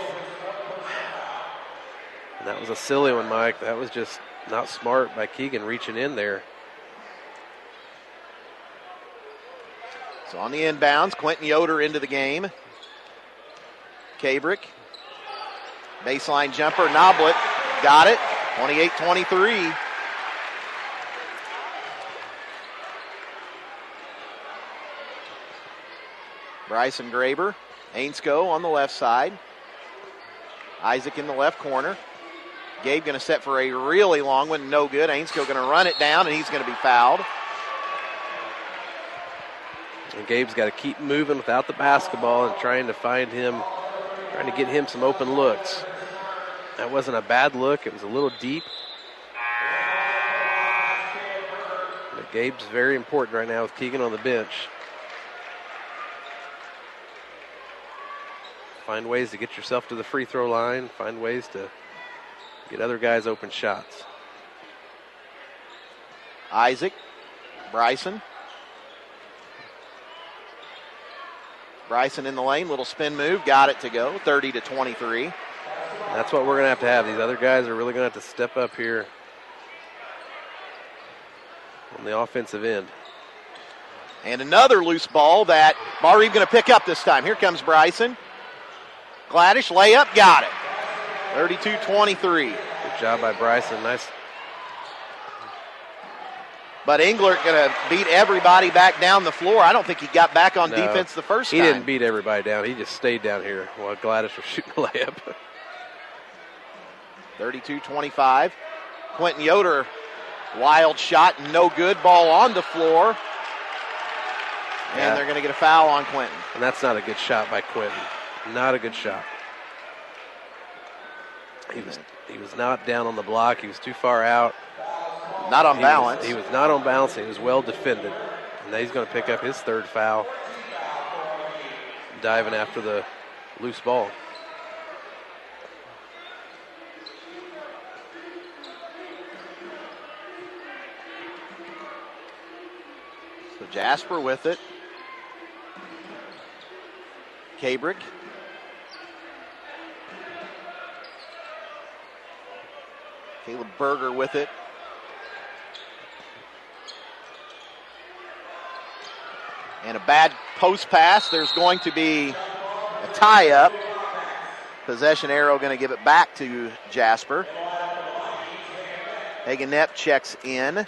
[SPEAKER 7] And that was a silly one, Mike. That was just not smart by Keegan reaching in there.
[SPEAKER 2] So on the inbounds, Quentin Yoder into the game. Cabrick. Baseline jumper, Noblet. Got it. 28-23. Bryson Graber. Ainscough on the left side. Isaac in the left corner. Gabe going to set for a really long one. No good. Ainscough going to run it down, and he's going to be fouled.
[SPEAKER 7] And Gabe's got to keep moving without the basketball and trying to get him some open looks. That wasn't a bad look. It was a little deep. But Gabe's very important right now with Keegan on the bench. Find ways to get yourself to the free throw line. Find ways to get other guys open shots.
[SPEAKER 2] Isaac, Bryson. Bryson in the lane, little spin move, got it to go, 30-23.
[SPEAKER 7] That's what we're going to have. These other guys are really going to have to step up here on the offensive end.
[SPEAKER 2] And another loose ball that Bar Eve going to pick up this time. Here comes Bryson. Gladish, layup, got it. 32-23.
[SPEAKER 7] Good job by Bryson. Nice.
[SPEAKER 2] But Englert going to beat everybody back down the floor. I don't think he got back on defense the first time.
[SPEAKER 7] He didn't beat everybody down. He just stayed down here while Gladish was shooting a layup.
[SPEAKER 2] 32-25. Quentin Yoder, wild shot, no good. Ball on the floor. And they're going to get a foul on Quentin.
[SPEAKER 7] And that's not a good shot by Quentin. Not a good shot. He was not down on the block. He was too far out.
[SPEAKER 2] Not on balance.
[SPEAKER 7] He was not on balance. He was well defended. And now he's going to pick up his third foul, diving after the loose ball.
[SPEAKER 2] So Jasper with it. Kabrick. Caleb Berger with it. And a bad post pass. There's going to be a tie-up. Possession arrow going to give it back to Jasper. Hagen Knepp checks in.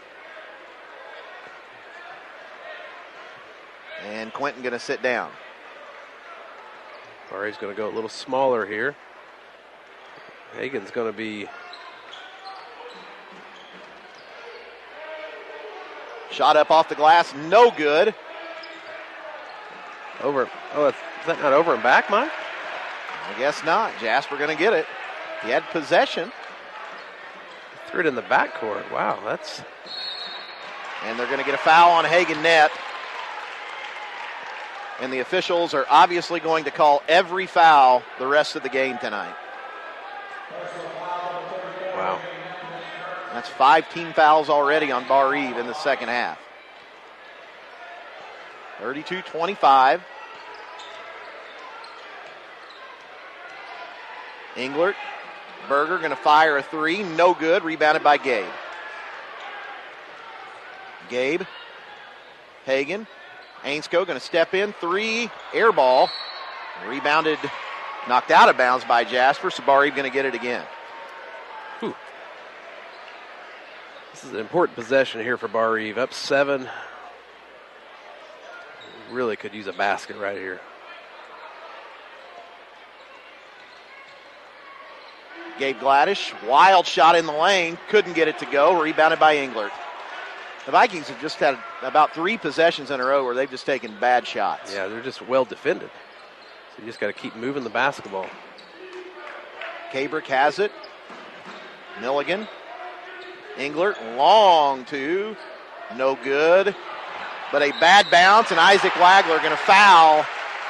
[SPEAKER 2] And Quentin going to sit down.
[SPEAKER 7] Barry's going to go a little smaller here. Hagen's going to be...
[SPEAKER 2] Shot up off the glass, no good.
[SPEAKER 7] Over. Oh, is that not over and back, Mike?
[SPEAKER 2] I guess not. Jasper going to get it. He had possession.
[SPEAKER 7] Threw it in the backcourt. Wow, that's...
[SPEAKER 2] And they're going to get a foul on Hagen Knepp. And the officials are obviously going to call every foul the rest of the game tonight.
[SPEAKER 7] Wow.
[SPEAKER 2] That's 5 team fouls already on Bar Eve in the second half. 32-25. Englert. Berger going to fire a three. No good. Rebounded by Gabe. Gabe. Hagen. Ainscoe going to step in. Three. Air ball. Rebounded. Knocked out of bounds by Jasper. So Bar Eve going to get it again.
[SPEAKER 7] Whew. This is an important possession here for Bar Eve. Up 7. Really could use a basket right here.
[SPEAKER 2] Gabe Gladish, wild shot in the lane, couldn't get it to go, rebounded by Englert. The Vikings have just had about 3 possessions in a row where they've just taken bad shots.
[SPEAKER 7] Yeah, they're just well defended. So you just got to keep moving the basketball.
[SPEAKER 2] Kabrick has it. Milligan. Englert, long two, no good. But a bad bounce, and Isaac Wagler going to foul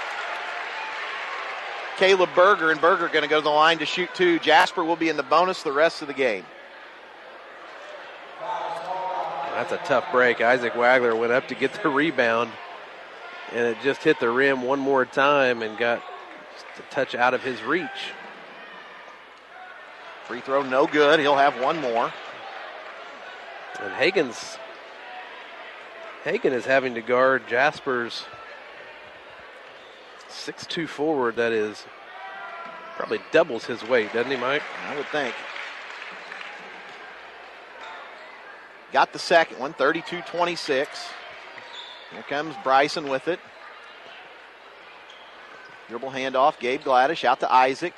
[SPEAKER 2] Caleb Berger, and Berger going to go to the line to shoot 2. Jasper will be in the bonus the rest of the game.
[SPEAKER 7] That's a tough break. Isaac Wagler went up to get the rebound, and it just hit the rim one more time and got just a touch out of his reach.
[SPEAKER 2] Free throw no good. He'll have one more.
[SPEAKER 7] And Hagen is having to guard Jasper's 6'2" forward. That is probably doubles his weight, doesn't he, Mike?
[SPEAKER 2] I would think. Got the second one, 32-26. Here comes Bryson with it. Dribble handoff, Gabe Gladish out to Isaac.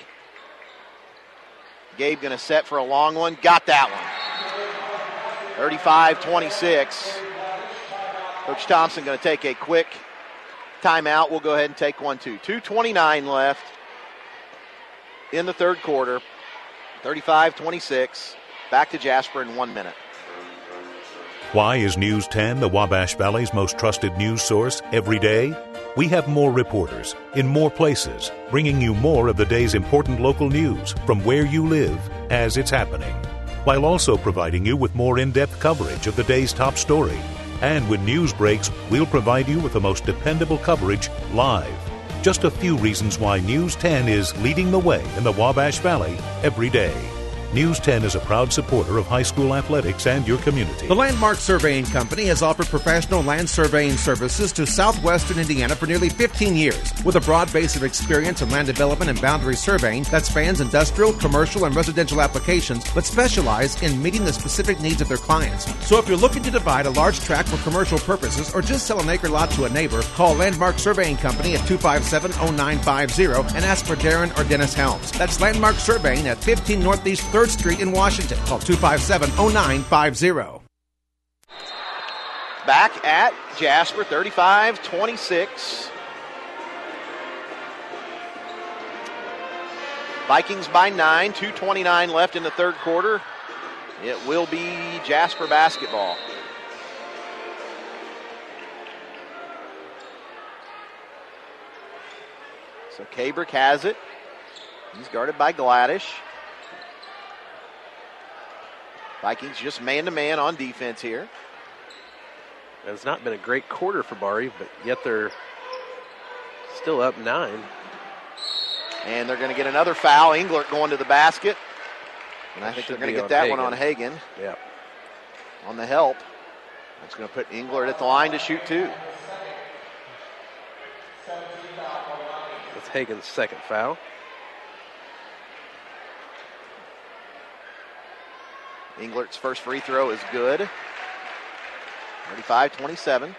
[SPEAKER 2] Gabe going to set for a long one. Got that one. 35-26. Coach Thompson going to take a quick timeout. We'll go ahead and take one, too. 2:29 left in the third quarter. 35-26. Back to Jasper in 1 minute.
[SPEAKER 10] Why is News 10 the Wabash Valley's most trusted news source every day? We have more reporters in more places, bringing you more of the day's important local news from where you live as it's happening, while also providing you with more in-depth coverage of the day's top story. And when news breaks, we'll provide you with the most dependable coverage live. Just a few reasons why News 10 is leading the way in the Wabash Valley every day. News 10 is a proud supporter of high school athletics and your community.
[SPEAKER 11] The Landmark Surveying Company has offered professional land surveying services to southwestern Indiana for nearly 15 years. With a broad base of experience in land development and boundary surveying that spans industrial, commercial, and residential applications, but specialize in meeting the specific needs of their clients. So if you're looking to divide a large tract for commercial purposes or just sell an acre lot to a neighbor, call Landmark Surveying Company at 257-0950 and ask for Darren or Dennis Helms. That's Landmark Surveying at 15 Northeast 3rd Street in Washington. Call 257-0950.
[SPEAKER 2] Back at Jasper, 35-26. Vikings by 9, 2:29 left in the third quarter. It will be Jasper basketball. So Kabrick has it. He's guarded by Gladish. Vikings just man-to-man on defense here.
[SPEAKER 7] It's not been a great quarter for Bari, but yet they're still up 9.
[SPEAKER 2] And they're going to get another foul. Englert going to the basket. And I think they're going to get that
[SPEAKER 7] Hagen.
[SPEAKER 2] one on Hagen.
[SPEAKER 7] Yeah.
[SPEAKER 2] On the help. That's going to put Englert at the line to shoot 2.
[SPEAKER 7] That's Hagen's second foul.
[SPEAKER 2] Englert's first free throw is good. 35-27.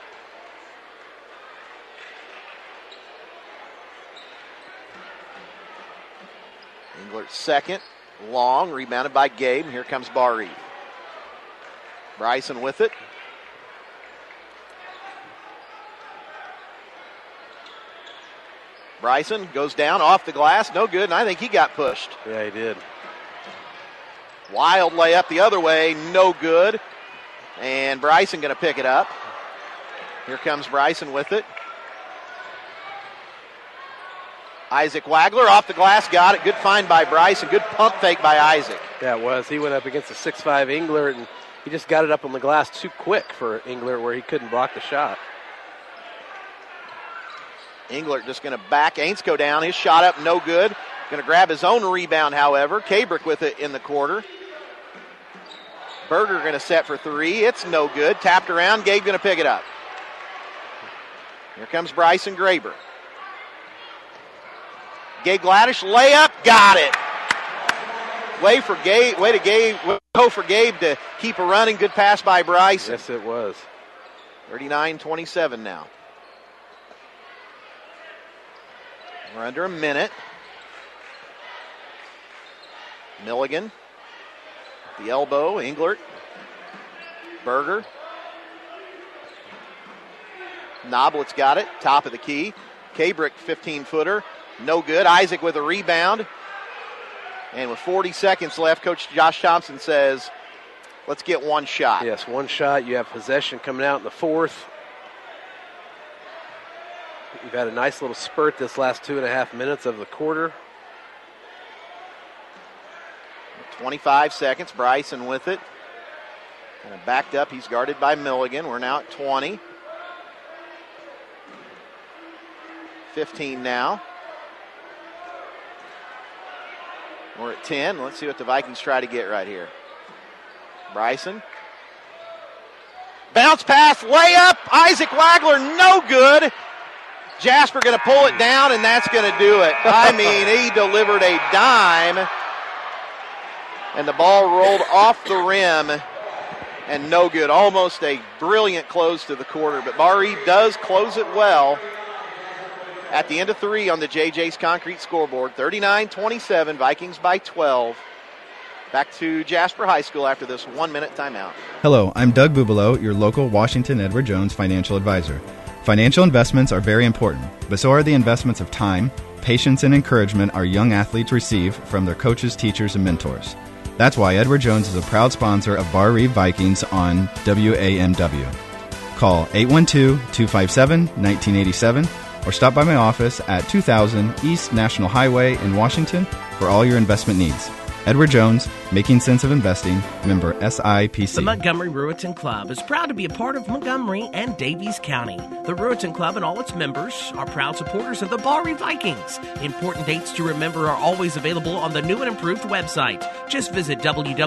[SPEAKER 2] Englert's second. Long, rebounded by Gabe. And here comes Bari. Bryson with it. Bryson goes down off the glass. No good, and I think he got pushed.
[SPEAKER 7] Yeah, he did.
[SPEAKER 2] Wild layup the other way, no good. And Bryson going to pick it up. Here comes Bryson with it. Isaac Wagler off the glass, got it. Good find by Bryson. Good pump fake by Isaac.
[SPEAKER 7] Yeah, it was. He went up against a 6'5 Englert, and he just got it up on the glass too quick for Englert where he couldn't block the shot.
[SPEAKER 2] Englert just going to back Ainsko down. His shot up, no good. Going to grab his own rebound, however. Kabrick with it in the quarter. Berger going to set for 3. It's no good. Tapped around. Gabe going to pick it up. Here comes Bryson Graber. Gabe Gladish, layup, got it. Way for Gabe to keep a running. Good pass by Bryson.
[SPEAKER 7] Yes, it was.
[SPEAKER 2] 39-27 now. We're under a minute. Milligan. The elbow, Englert. Berger. Noblet's got it, top of the key. Kabrick, 15-footer. No good. Isaac with a rebound. And with 40 seconds left, Coach Josh Thompson says, let's get one shot.
[SPEAKER 7] Yes, one shot. You have possession coming out in the fourth. You've had a nice little spurt this last 2.5 minutes of the quarter.
[SPEAKER 2] 25 seconds. Bryson with it. Kind of backed up. He's guarded by Milligan. We're now at 20. 15 now. We're at 10. Let's see what the Vikings try to get right here. Bryson. Bounce pass, layup. Isaac Wagler, no good. Jasper going to pull it down, and that's going to do it. I mean, he delivered a dime, and the ball rolled off the rim, and no good. Almost a brilliant close to the quarter, but Bari does close it well. At the end of 3 on the JJ's Concrete scoreboard, 39-27, Vikings by 12. Back to Jasper High School after this 1-minute timeout.
[SPEAKER 17] Hello, I'm Doug Bubelow, your local Washington Edward Jones financial advisor. Financial investments are very important, but so are the investments of time, patience, and encouragement our young athletes receive from their coaches, teachers, and mentors. That's why Edward Jones is a proud sponsor of Bar Reeve Vikings on WAMW. Call 812-257-1987 or stop by my office at 2000 East National Highway in Washington for all your investment needs. Edward Jones, Making Sense of Investing, member SIPC.
[SPEAKER 5] The Montgomery Ruritan Club is proud to be a part of Montgomery and Davies County. The Ruritan Club and all its members are proud supporters of the Barry Vikings. Important dates to remember are always available on the new and improved website. Just visit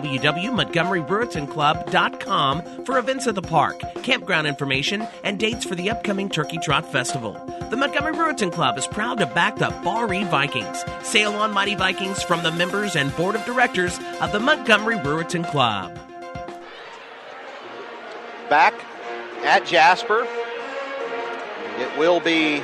[SPEAKER 5] www.montgomeryruritanclub.com for events at the park, campground information, and dates for the upcoming Turkey Trot Festival. The Montgomery Ruritan Club is proud to back the Barry Vikings. Sail on, Mighty Vikings, from the members and board of directors of the Montgomery Ruritan Club.
[SPEAKER 2] Back at Jasper, it will be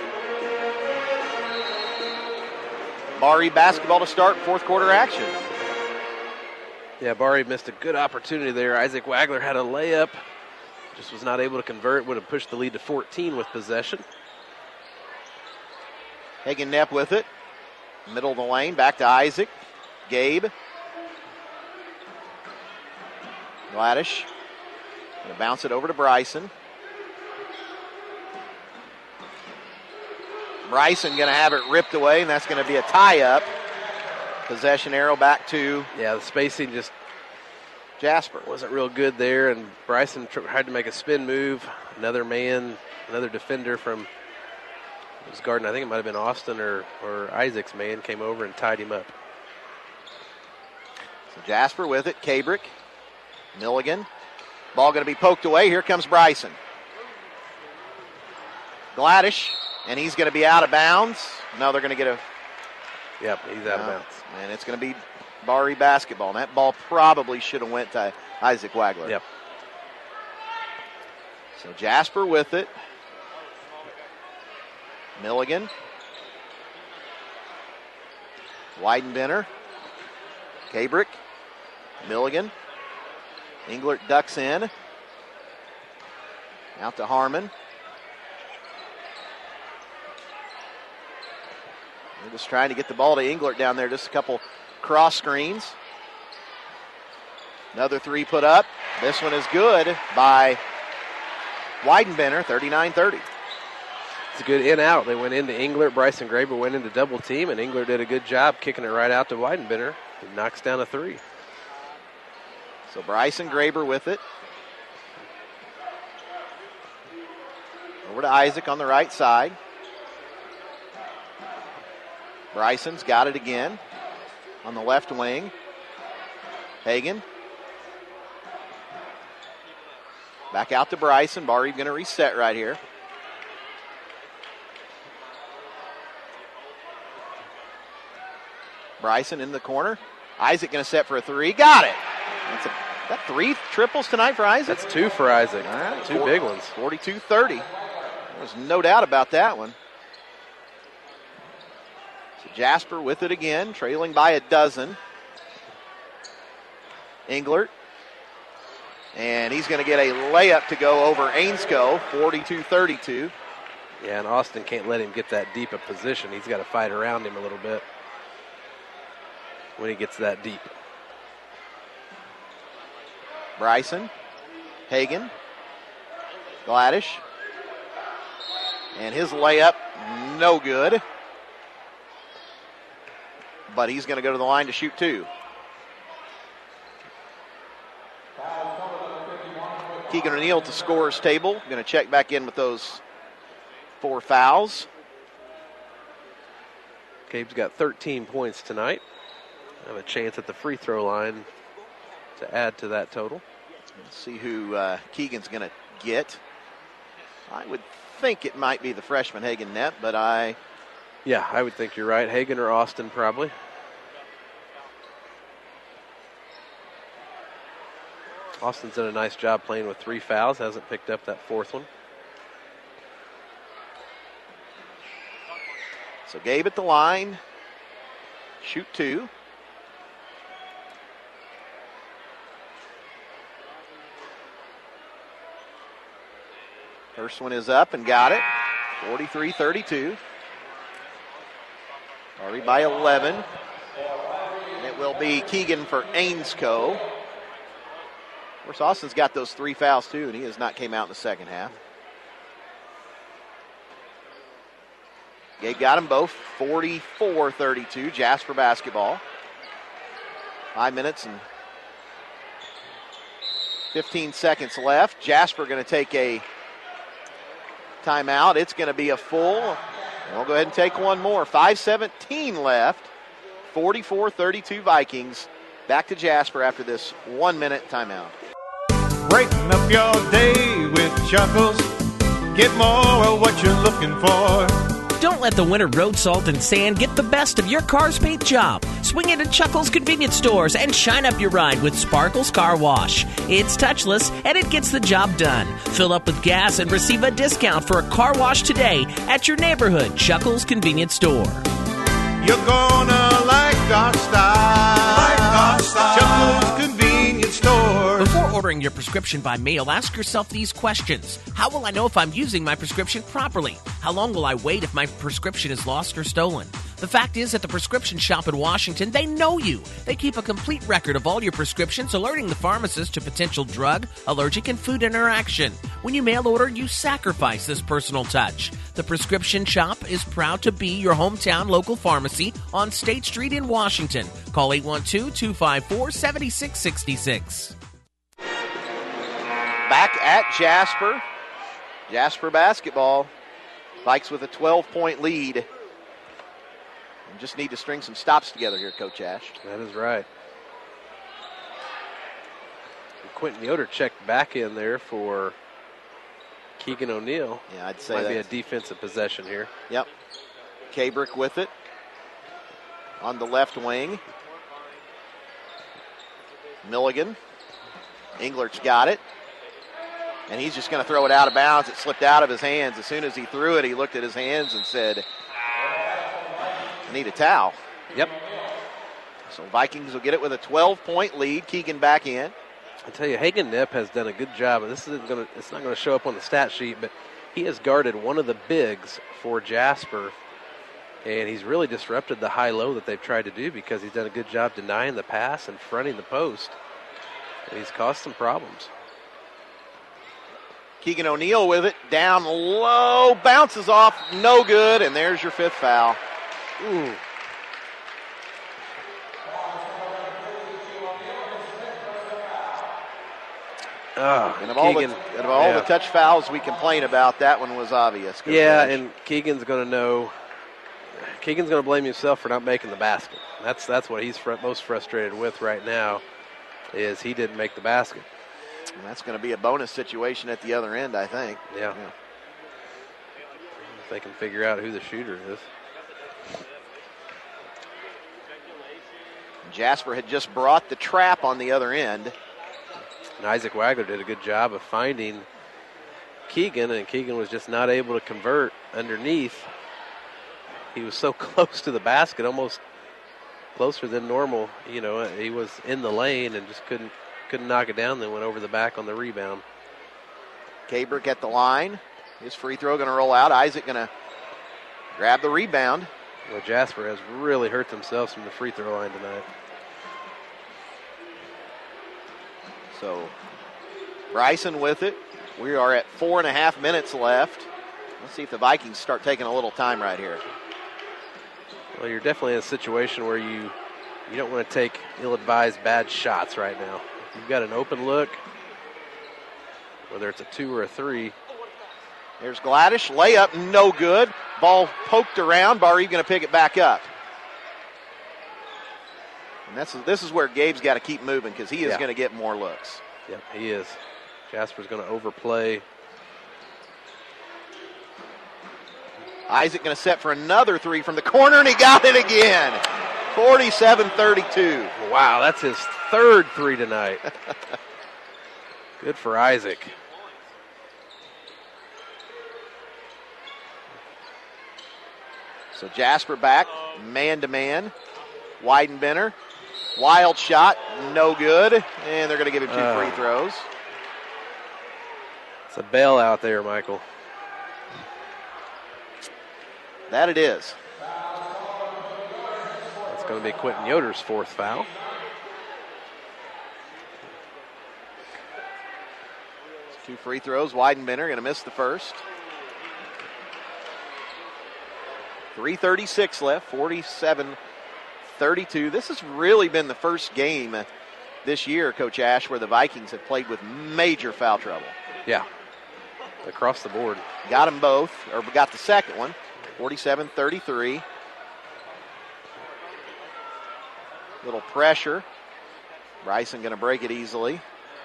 [SPEAKER 2] Barry basketball to start fourth quarter action.
[SPEAKER 7] Yeah, Barry missed a good opportunity there. Isaac Wagler had a layup, just was not able to convert, would have pushed the lead to 14 with possession.
[SPEAKER 2] Hagen Knepp with it. Middle of the lane, back to Isaac. Gabe. Gladish. Going to bounce it over to Bryson. Bryson going to have it ripped away, and that's going to be a tie-up. Possession arrow back to...
[SPEAKER 7] Yeah, the spacing just...
[SPEAKER 2] Jasper.
[SPEAKER 7] Wasn't real good there, and Bryson tried to make a spin move. Another man, another defender from... It was Garden, I think it might have been Austin or Isaac's man, came over and tied him up.
[SPEAKER 2] So Jasper with it, Kabrick, Milligan. Ball going to be poked away. Here comes Bryson. Gladish, and he's going to be out of bounds. No, they're going to get a...
[SPEAKER 7] Yep, he's out of bounds.
[SPEAKER 2] And it's going to be Barry basketball. And that ball probably should have went to Isaac Wagler.
[SPEAKER 7] Yep.
[SPEAKER 2] So Jasper with it. Milligan. Weidenbender. Kabrick. Milligan. Englert ducks in. Out to Harmon. They're just trying to get the ball to Englert down there. Just a couple cross screens. Another three put up. This one is good by Weidenbender, 39-30.
[SPEAKER 7] It's a good in-out. They went into Englert. Bryson Graber went into double team, and Englert did a good job kicking it right out to Weidenbender. He knocks down a three.
[SPEAKER 2] So Bryson Graber with it. Over to Isaac on the right side. Bryson's got it again on the left wing. Hagen. Back out to Bryson. Barry going to reset right here. Bryson in the corner. Isaac going to set for a three. Got it. That three triples tonight for Isaac?
[SPEAKER 7] That's two for Isaac.
[SPEAKER 2] Right,
[SPEAKER 7] two big ones.
[SPEAKER 2] 42-30. There's no doubt about that one. So Jasper with it again, trailing by a dozen. Englert. And he's going to get a layup to go over Ainscow, 42-32.
[SPEAKER 7] Yeah, and Austin can't let him get that deep a position. He's got to fight around him a little bit when he gets that deep.
[SPEAKER 2] Bryson, Hagen, Gladish, and his layup, no good. But he's going to go to the line to shoot two. Keegan O'Neill at the scorer's table. Going to check back in with those 4 fouls.
[SPEAKER 7] Gabe's got 13 points tonight. Have a chance at the free throw line to add to that total.
[SPEAKER 2] Let's see who Keegan's going to get. I would think it might be the freshman Hagen Knepp, but
[SPEAKER 7] Yeah, I would think you're right. Hagen or Austin probably. Austin's done a nice job playing with 3 fouls. Hasn't picked up that 4th one.
[SPEAKER 2] So Gabe at the line. Shoot 2. First one is up and got it. 43-32. Already by 11. And it will be Keegan for Ainscow. Of course, Austin's got those 3 fouls too, and he has not came out in the second half. Gabe got them both, 44-32, Jasper basketball. 5 minutes and 15 seconds left. Jasper going to take a timeout. It's going to be a full. We'll go ahead and take one more. 5:17 left. 44-32 Vikings. Back to Jasper after this 1 minute timeout.
[SPEAKER 6] Breaking up your day with Chuckles. Get more of what you're looking for.
[SPEAKER 5] Don't let the winter road salt and sand get the best of your car's paint job. Swing into Chuckles convenience stores and shine up your ride with Sparkles Car Wash. It's touchless and it gets the job done. Fill up with gas and receive a discount for a car wash today at your neighborhood Chuckles convenience store.
[SPEAKER 6] You're gonna like our style. Chuckles convenience store.
[SPEAKER 5] Before ordering your prescription by mail, ask yourself these questions. How will I know if I'm using my prescription properly? How long will I wait if my prescription is lost or stolen? The fact is, at the prescription shop in Washington, they know you. They keep a complete record of all your prescriptions, alerting the pharmacist to potential drug, allergic, and food interaction. When you mail order, you sacrifice this personal touch. The prescription shop is proud to be your hometown local pharmacy on State Street in Washington. Call 812-254-7666.
[SPEAKER 2] Back at Jasper. Jasper basketball. Vikes with a 12-point lead. And just need to string some stops together here, Coach Ash.
[SPEAKER 7] That is right. And Quentin Yoder checked back in there for Keegan O'Neill.
[SPEAKER 2] Yeah, I'd say
[SPEAKER 7] might
[SPEAKER 2] that
[SPEAKER 7] be a defensive possession here.
[SPEAKER 2] Yep. Kabrick with it on the left wing. Milligan. Englert's got it. And he's just going to throw it out of bounds. It slipped out of his hands. As soon as he threw it, he looked at his hands and said, I need a towel.
[SPEAKER 7] Yep.
[SPEAKER 2] So Vikings will get it with a 12-point lead. Keegan back in.
[SPEAKER 7] I tell you, Hagen Knipp has done a good job. And it's not going to show up on the stat sheet, but he has guarded one of the bigs for Jasper. And he's really disrupted the high-low that they've tried to do because he's done a good job denying the pass and fronting the post. And he's caused some problems.
[SPEAKER 2] Keegan O'Neill with it, down low, bounces off, no good, and there's your 5th foul.
[SPEAKER 7] Ooh.
[SPEAKER 2] And of all the touch fouls we complain about, that one was obvious.
[SPEAKER 7] Yeah, and Keegan's going to know. Keegan's going to blame himself for not making the basket. That's what he's most frustrated with right now, is he didn't make the basket.
[SPEAKER 2] And that's going to be a bonus situation at the other end, I think.
[SPEAKER 7] Yeah. If they can figure out who the shooter is.
[SPEAKER 2] Jasper had just brought the trap on the other end.
[SPEAKER 7] And Isaac Wagler did a good job of finding Keegan, and Keegan was just not able to convert underneath. He was so close to the basket, almost closer than normal. You know, he was in the lane and just couldn't knock it down, then went over the back on the rebound.
[SPEAKER 2] Kabrick at the line. His free throw going to roll out. Isaac going to grab the rebound.
[SPEAKER 7] Well, Jasper has really hurt themselves from the free throw line tonight.
[SPEAKER 2] So Bryson with it. We are at 4.5 minutes left. Let's see if the Vikings start taking a little time right here.
[SPEAKER 7] Well, you're definitely in a situation where you don't want to take ill-advised bad shots right now. If you've got an open look, whether it's a 2 or a 3.
[SPEAKER 2] There's Gladish. Layup, no good. Ball poked around. Barre going to pick it back up. And this is where Gabe's got to keep moving because he is going to get more looks.
[SPEAKER 7] Yep, he is. Jasper's going to overplay.
[SPEAKER 2] Isaac going to set for another 3 from the corner, and he got it again. 47-32.
[SPEAKER 7] Wow, that's his 3rd 3 tonight. Good for Isaac.
[SPEAKER 2] So Jasper back, man-to-man. Weidenbender. Wild shot, no good. And they're going to give him 2 free throws.
[SPEAKER 7] It's a bailout there, Michael.
[SPEAKER 2] That it is.
[SPEAKER 7] That's going to be Quentin Yoder's 4th foul.
[SPEAKER 2] 2 free throws. Weidenbender going to miss the first. 3:36 left, 47-32. This has really been the first game this year, Coach Ash, where the Vikings have played with major foul trouble.
[SPEAKER 7] Yeah, across the board.
[SPEAKER 2] Got them both, or got the second one, 47-33. Little pressure. Bryson going to break it easily.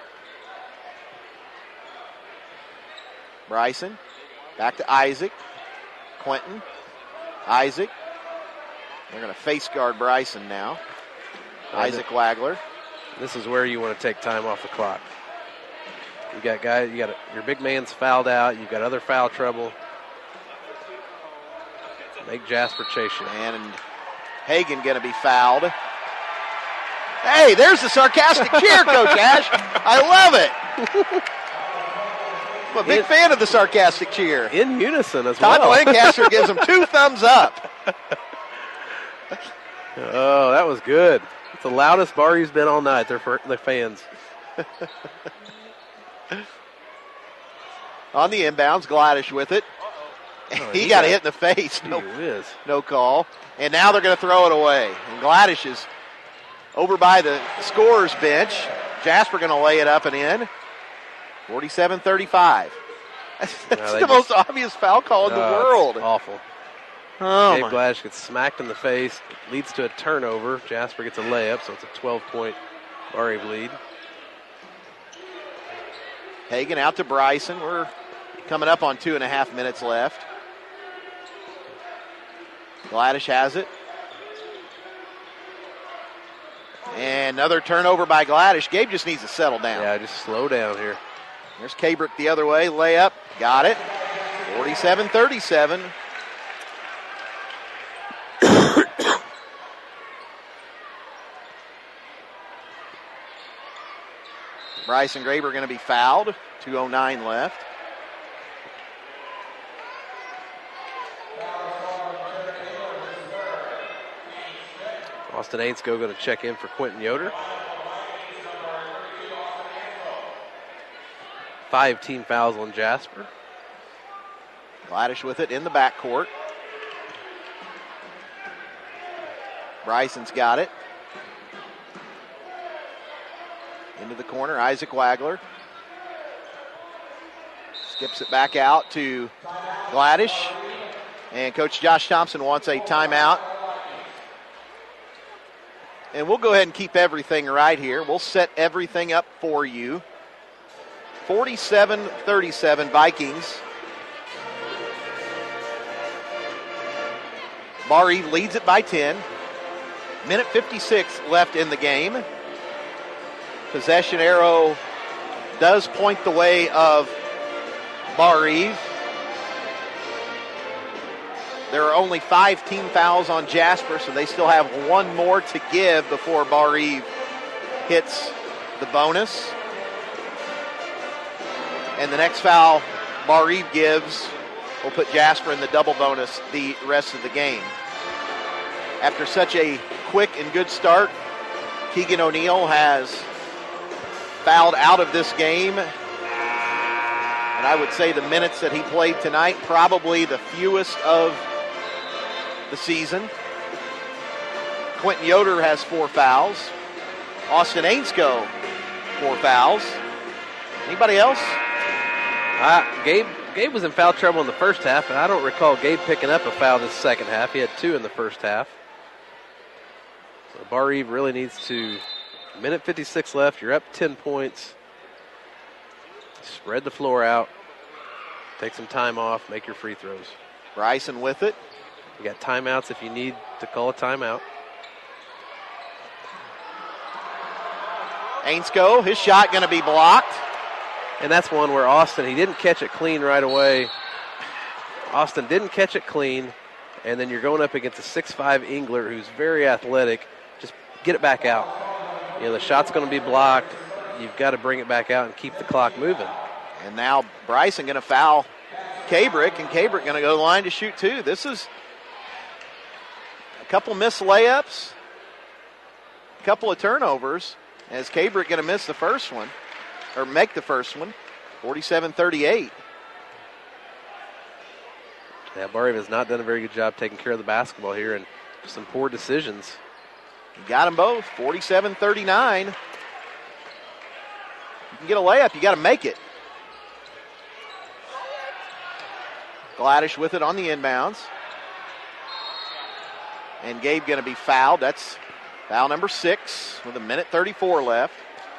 [SPEAKER 2] Bryson, back to Isaac. Quentin, Isaac. They're going to face guard Bryson now. Isaac Wagler.
[SPEAKER 7] This is where you want to take time off the clock. You got your big man's fouled out. You've got other foul trouble. Make Jasper chase you.
[SPEAKER 2] And Hagan going to be fouled. Hey, there's the sarcastic cheer, Coach Ash. I love it. I'm a big fan of the sarcastic cheer.
[SPEAKER 7] In unison as well.
[SPEAKER 2] Todd Lancaster gives him 2 thumbs up.
[SPEAKER 7] Oh, that was good. It's the loudest bar he's been all night. They're for the fans.
[SPEAKER 2] On the inbounds, Gladish with it.
[SPEAKER 7] Oh,
[SPEAKER 2] he got hit in the face. No call. And now they're going to throw it away. And Gladish is over by the scorer's bench. Jasper going to lay it up and in. 47-35. That's the most obvious foul call in the world.
[SPEAKER 7] Awful.
[SPEAKER 2] Oh,
[SPEAKER 7] Dave Gladish gets smacked in the face. It leads to a turnover. Jasper gets a layup, so it's a 12-point Bar Eve lead.
[SPEAKER 2] Hagan out to Bryson. We're coming up on 2.5 minutes left. Gladish has it. And another turnover by Gladish. Gabe just needs to settle down.
[SPEAKER 7] Yeah, just slow down here.
[SPEAKER 2] There's Cabrick the other way. Layup. Got it. 47-37. Bryson Graber going to be fouled. 2:09 left.
[SPEAKER 7] Austin Ainsko going to check in for Quentin Yoder. 5 team fouls on Jasper.
[SPEAKER 2] Gladish with it in the backcourt. Bryson's got it. Into the corner, Isaac Wagler. Skips it back out to Gladish. And Coach Josh Thompson wants a timeout. And we'll go ahead and keep everything right here. We'll set everything up for you. 47-37 Vikings. Bar Eve leads it by 10. Minute 56 left in the game. Possession arrow does point the way of Bar Eve. There are only 5 team fouls on Jasper, so they still have 1 more to give before Bar Eve hits the bonus. And the next foul Bar Eve gives will put Jasper in the double bonus the rest of the game. After such a quick and good start, Keegan O'Neill has fouled out of this game. And I would say the minutes that he played tonight, probably the fewest of the season. Quentin Yoder has 4 fouls. Austin Ainsko, 4 fouls. Anybody else?
[SPEAKER 7] Gabe was in foul trouble in the first half, and I don't recall Gabe picking up a foul this second half. He had 2 in the first half. So Bar Eve really needs to, minute 56 left, you're up 10 points. Spread the floor out. Take some time off, make your free throws.
[SPEAKER 2] Bryson with it.
[SPEAKER 7] You got timeouts if you need to call a timeout.
[SPEAKER 2] Ainsko, his shot going to be blocked.
[SPEAKER 7] And that's one where Austin, he didn't catch it clean right away. Austin didn't catch it clean, and then you're going up against a 6'5 Engler who's very athletic. Just get it back out. You know, the shot's going to be blocked. You've got to bring it back out and keep the clock moving.
[SPEAKER 2] And now Bryson going to foul Cabrick, and Cabrick going to go to the line to shoot 2. This is a couple missed layups, a couple of turnovers, as Cabrick going to miss the first one, or make the first one. 47-38.
[SPEAKER 7] Yeah, Bar has not done a very good job taking care of the basketball here, and some poor decisions.
[SPEAKER 2] You got them both, 47-39. You can get a layup, you got to make it. Gladish with it on the inbounds. And Gabe going to be fouled. That's foul number 6 with 1:34 left.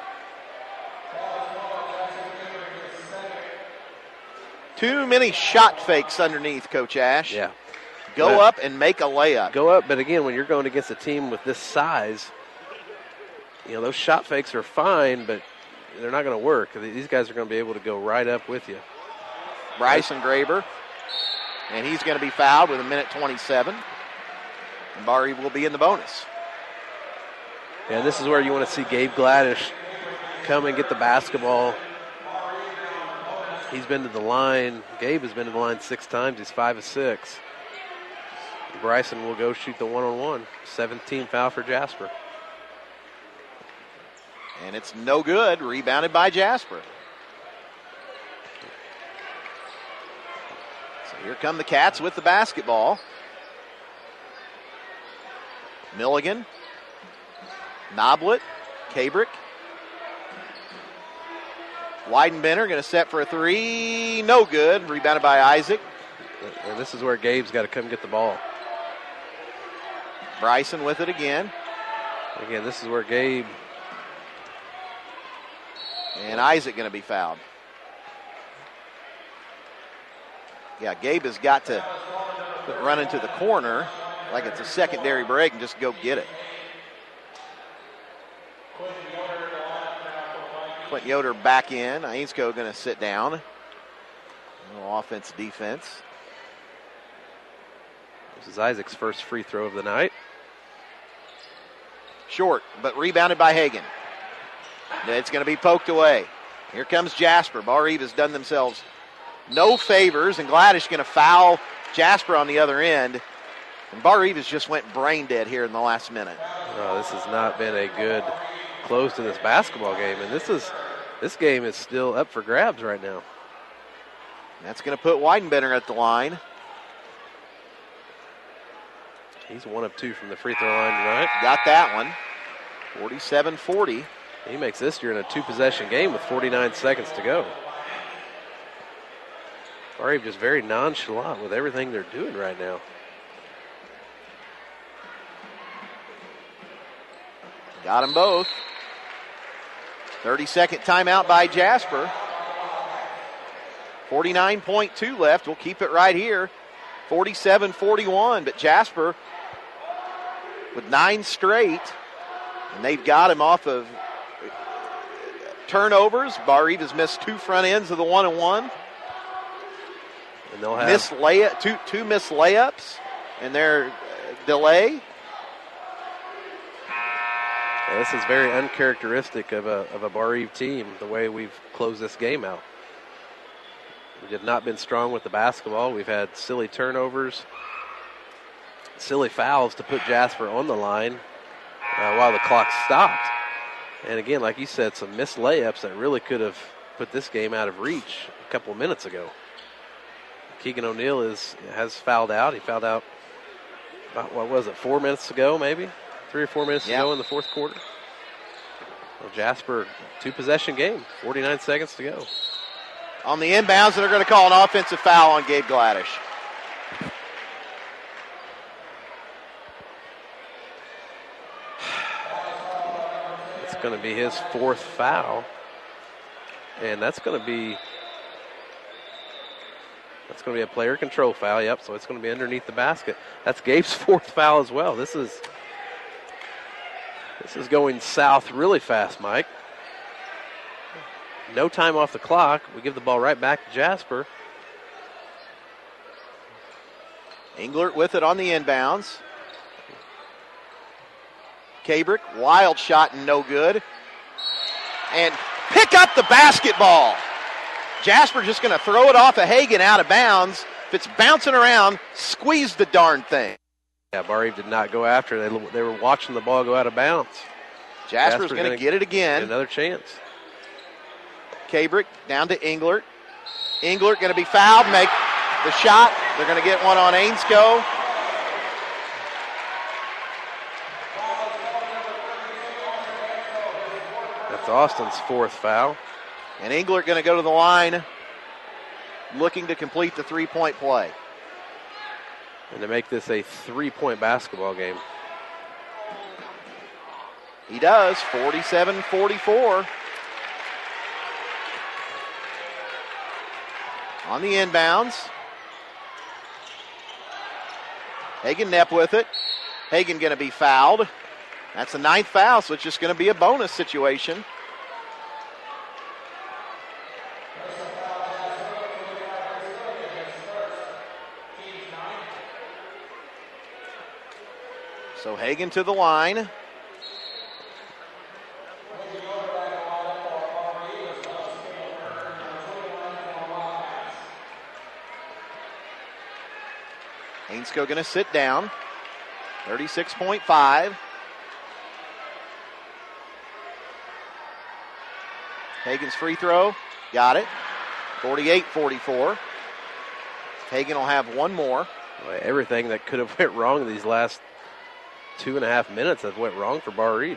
[SPEAKER 2] Too many shot fakes underneath, Coach Ash.
[SPEAKER 7] Yeah.
[SPEAKER 2] Go up and make a layup.
[SPEAKER 7] Go up, but again, when you're going against a team with this size, those shot fakes are fine, but they're not going to work. These guys are going to be able to go right up with you.
[SPEAKER 2] Bryson Graber, and he's going to be fouled with 1:27. And Bar will be in the bonus.
[SPEAKER 7] Yeah, this is where you want to see Gabe Gladish come and get the basketball. He's been to the line. Gabe has been to the line 6 times. He's 5 of 6. Bryson will go shoot the one-on-one. 17 foul for Jasper.
[SPEAKER 2] And it's no good. Rebounded by Jasper. So here come the Cats with the basketball. Milligan. Noblet. Kabrick. Weidenbender going to set for a 3. No good. Rebounded by Isaac.
[SPEAKER 7] And this is where Gabe's got to come get the ball.
[SPEAKER 2] Bryson with it again.
[SPEAKER 7] Again, this is where Gabe.
[SPEAKER 2] And Isaac going to be fouled. Yeah, Gabe has got to run into the corner like it's a secondary break and just go get it. Clint Yoder back in. Ainscoe going to sit down. A little offense, defense.
[SPEAKER 7] This is Isaac's first free throw of the night.
[SPEAKER 2] Short, but rebounded by Hagan. It's going to be poked away. Here comes Jasper. Bar Eve has done themselves no favors, and Gladish going to foul Jasper on the other end. And Bar Eve has just went brain dead here in the last minute.
[SPEAKER 7] Oh, this has not been a good close to this basketball game, and this game is still up for grabs right now.
[SPEAKER 2] That's going to put Weidenbender at the line.
[SPEAKER 7] He's 1 of 2 from the free throw line tonight.
[SPEAKER 2] Got that one. 47-40.
[SPEAKER 7] He makes this year in a 2-possession game with 49 seconds to go. Bar Eve just very nonchalant with everything they're doing right now.
[SPEAKER 2] Got them both. 30-second timeout by Jasper. 49.2 left. We'll keep it right here. 47-41, but Jasper with 9 straight, and they've got him off of turnovers. Bar Eve has missed 2 front ends of the one-on-one.
[SPEAKER 7] And they'll have
[SPEAKER 2] two missed layups in their delay.
[SPEAKER 7] Yeah, this is very uncharacteristic of a Bar Eve team, the way we've closed this game out. We have not been strong with the basketball. We've had silly turnovers, silly fouls to put Jasper on the line while the clock stopped. And again, like you said, some missed layups that really could have put this game out of reach a couple of minutes ago. Keegan O'Neill has fouled out. He fouled out about, 4 minutes ago maybe? 3 or 4 minutes ago in the fourth quarter. Well, Jasper, 2-possession game, 49 seconds to go.
[SPEAKER 2] On the inbounds, they're going to call an offensive foul on Gabe Gladish.
[SPEAKER 7] It's going to be his 4th foul. And that's going to be a player control foul. Yep, so it's going to be underneath the basket. That's Gabe's 4th foul as well. This is going south really fast, Mike. No time off the clock. We give the ball right back to Jasper.
[SPEAKER 2] Englert with it on the inbounds. Kabrick, wild shot and no good. And pick up the basketball. Jasper just going to throw it off of Hagan out of bounds. If it's bouncing around, squeeze the darn thing.
[SPEAKER 7] Yeah, Bar Eve did not go after it. They were watching the ball go out of bounds.
[SPEAKER 2] Jasper's going to get it again.
[SPEAKER 7] Get another chance.
[SPEAKER 2] Kabrick down to Englert. Englert going to be fouled, make the shot. They're going to get one on Ainsko.
[SPEAKER 7] That's Austin's fourth foul.
[SPEAKER 2] And Englert going to go to the line, looking to complete the three-point play.
[SPEAKER 7] And to make this a three-point basketball game.
[SPEAKER 2] He does, 47-44. On the inbounds. Hagen-Knepp with it. Hagen going to be fouled. That's the 9th foul, so it's just going to be a bonus situation. So Hagen to the line. Ainsko going to sit down. 36.5. Hagen's free throw. Got it. 48-44. Hagen will have one more.
[SPEAKER 7] Boy, everything that could have went wrong these last 2.5 minutes that went wrong for Bar Reeve.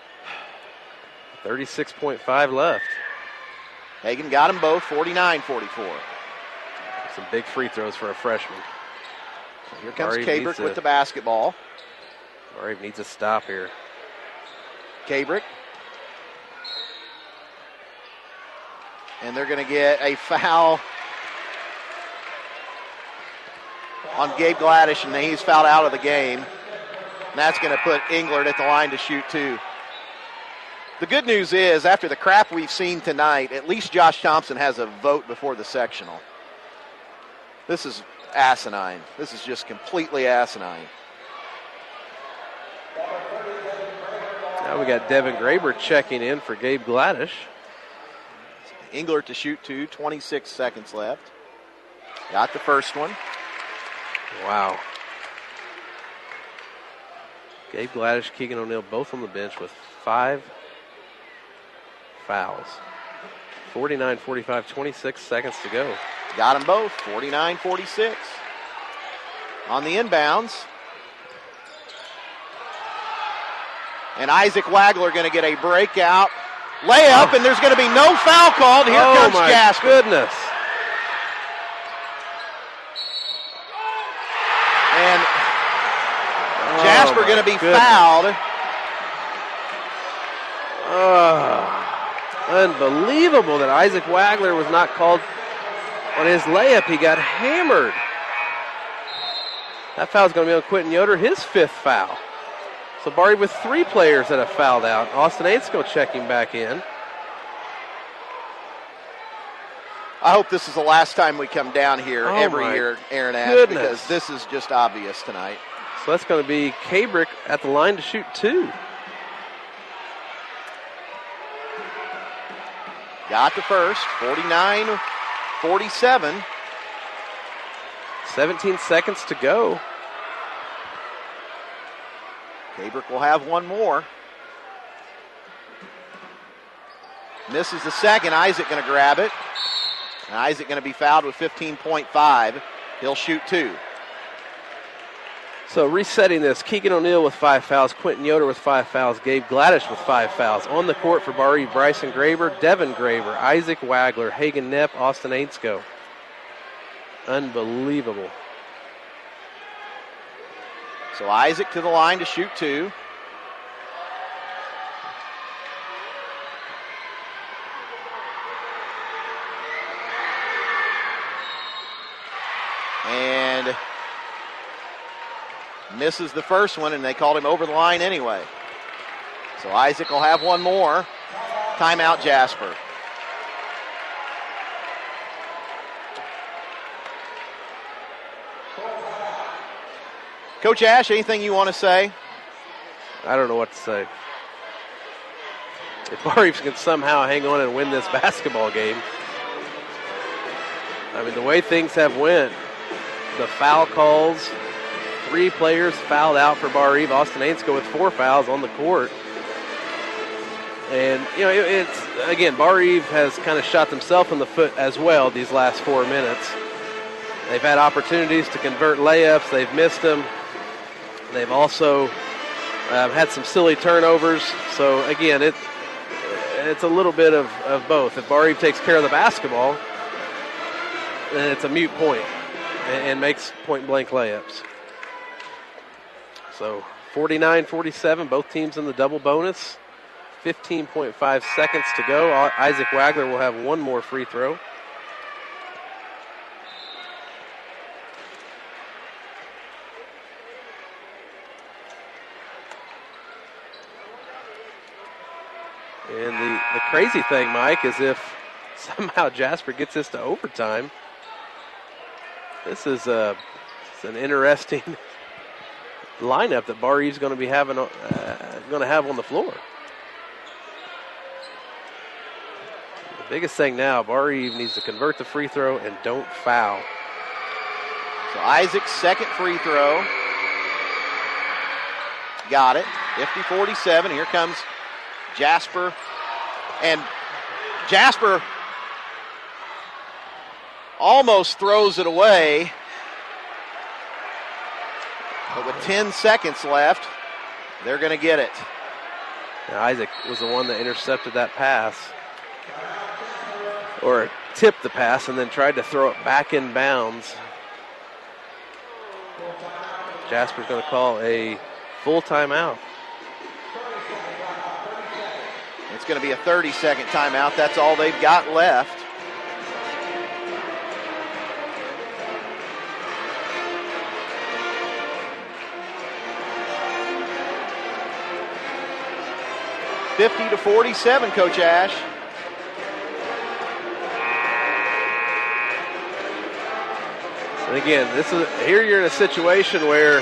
[SPEAKER 7] 36.5 left.
[SPEAKER 2] Hagen got them both, 49-44.
[SPEAKER 7] Some big free throws for a freshman.
[SPEAKER 2] Here comes Kabrick with the basketball.
[SPEAKER 7] Bar Reeve needs a stop here.
[SPEAKER 2] Kabrick. And they're going to get a foul on Gabe Gladish, and he's fouled out of the game. And that's going to put Englert at the line to shoot two. The good news is, after the crap we've seen tonight, at least Josh Thompson has a vote before the sectional. This is asinine. This is just completely asinine.
[SPEAKER 7] Now we got Devin Graber checking in for Gabe Gladish.
[SPEAKER 2] Englert to shoot two, 26 seconds left. Got the first one.
[SPEAKER 7] Wow. Gabe Gladish, Keegan O'Neill both on the bench with 5 fouls. 49-45, 26 seconds to go.
[SPEAKER 2] Got them both, 49-46. On the inbounds. And Isaac Wagler going to get a breakout layup, and there's going to be no foul called. Here comes Jasper.
[SPEAKER 7] Goodness.
[SPEAKER 2] And Jasper going to be fouled.
[SPEAKER 7] Unbelievable that Isaac Wagler was not called on his layup. He got hammered. That foul's going to be on Quentin Yoder, his 5th foul. So Bar Reeve with 3 players that have fouled out. Austin Ainsko checking back in.
[SPEAKER 2] I hope this is the last time we come down here every year, Aaron Ash, because this is just obvious tonight.
[SPEAKER 7] So that's going to be Kabrick at the line to shoot 2.
[SPEAKER 2] Got the first, 49-47.
[SPEAKER 7] 17 seconds to go.
[SPEAKER 2] Kabrick will have one more. Misses the second. Isaac going to grab it. And Isaac going to be fouled with 15.5. He'll shoot 2.
[SPEAKER 7] So resetting this, Keegan O'Neill with 5 fouls, Quentin Yoder with 5 fouls, Gabe Gladish with 5 fouls. On the court for Bar Reeve, Bryson Graber, Devin Graber, Isaac Wagler, Hagen-Knepp, Austin Ainsko. Unbelievable.
[SPEAKER 2] So Isaac to the line to shoot 2. And misses the first one, and they called him over the line anyway. So Isaac will have one more. Timeout, Jasper. Coach Ash, anything you want to say?
[SPEAKER 7] I don't know what to say. If Bar Reeve can somehow hang on and win this basketball game, I mean, the way things have went, the foul calls, 3 players fouled out for Bar Reeve. Austin Ainsko with 4 fouls on the court. And, it's, again, Bar Eve has kind of shot themselves in the foot as well these last 4 minutes. They've had opportunities to convert layups. They've missed them. They've also had some silly turnovers. So, again, it's a little bit of both. If Bar Eve takes care of the basketball, then it's a moot point and makes point-blank layups. So 49-47, both teams in the double bonus. 15.5 seconds to go. Isaac Wagler will have one more free throw. And the crazy thing, Mike, is if somehow Jasper gets this to overtime, this is an interesting lineup that Bar Eve's going to be having going to have on the floor. The biggest thing now, Bar Eve needs to convert the free throw and don't foul.
[SPEAKER 2] So Isaac's second free throw. Got it. 50-47. Here comes Jasper. And Jasper almost throws it away. But with 10 seconds left, they're going to get it.
[SPEAKER 7] Now Isaac was the one that intercepted that pass. Or tipped the pass and then tried to throw it back in bounds. Jasper's going to call a full timeout.
[SPEAKER 2] It's going to be a 30-second timeout. That's all they've got left. (50-47), Coach Ash.
[SPEAKER 7] And again, here you're in a situation where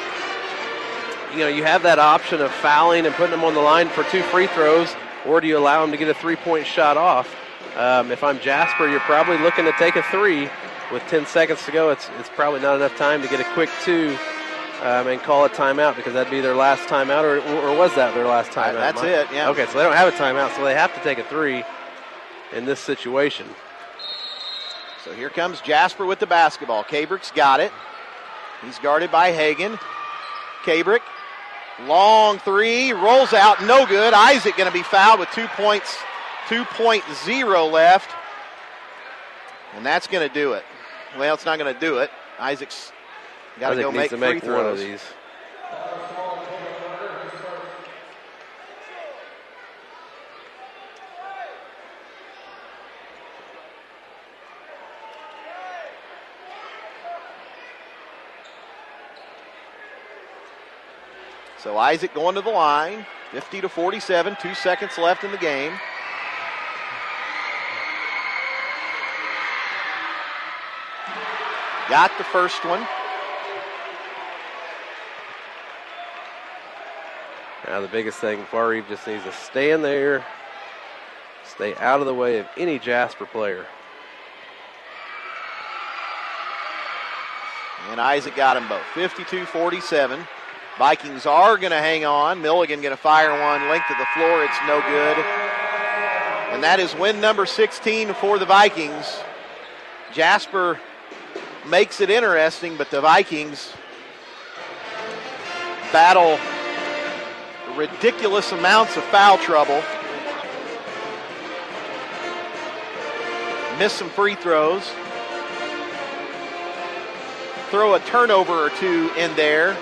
[SPEAKER 7] you have that option of fouling and putting them on the line for 2 free throws, or do you allow them to get a 3-point shot off? If I'm Jasper, you're probably looking to take a 3 with 10 seconds to go. It's probably not enough time to get a quick 2 and call a timeout, because that'd be their last timeout, or was that their last timeout?
[SPEAKER 2] That's it, yeah.
[SPEAKER 7] Okay, so they don't have a timeout, so they have to take a 3 in this situation.
[SPEAKER 2] So here comes Jasper with the basketball. Kabrick's got it. He's guarded by Hagan. Kabrick, long 3, rolls out, no good. Isaac going to be fouled with 2.0 left. And that's going to do it. Well, it's not going to do it. Isaac's got to go make free throws.
[SPEAKER 7] One of these.
[SPEAKER 2] So Isaac going to the line, 50-47, 2 seconds left in the game. Got the first one.
[SPEAKER 7] Now the biggest thing, Bar Eve just needs to stand there, stay out of the way of any Jasper player.
[SPEAKER 2] And Isaac got them both, 52-47. Vikings are going to hang on. Milligan going to fire one length of the floor. It's no good. And that is win number 16 for the Vikings. Jasper makes it interesting, but the Vikings battle ridiculous amounts of foul trouble. Miss some free throws. Throw a turnover or 2 in there.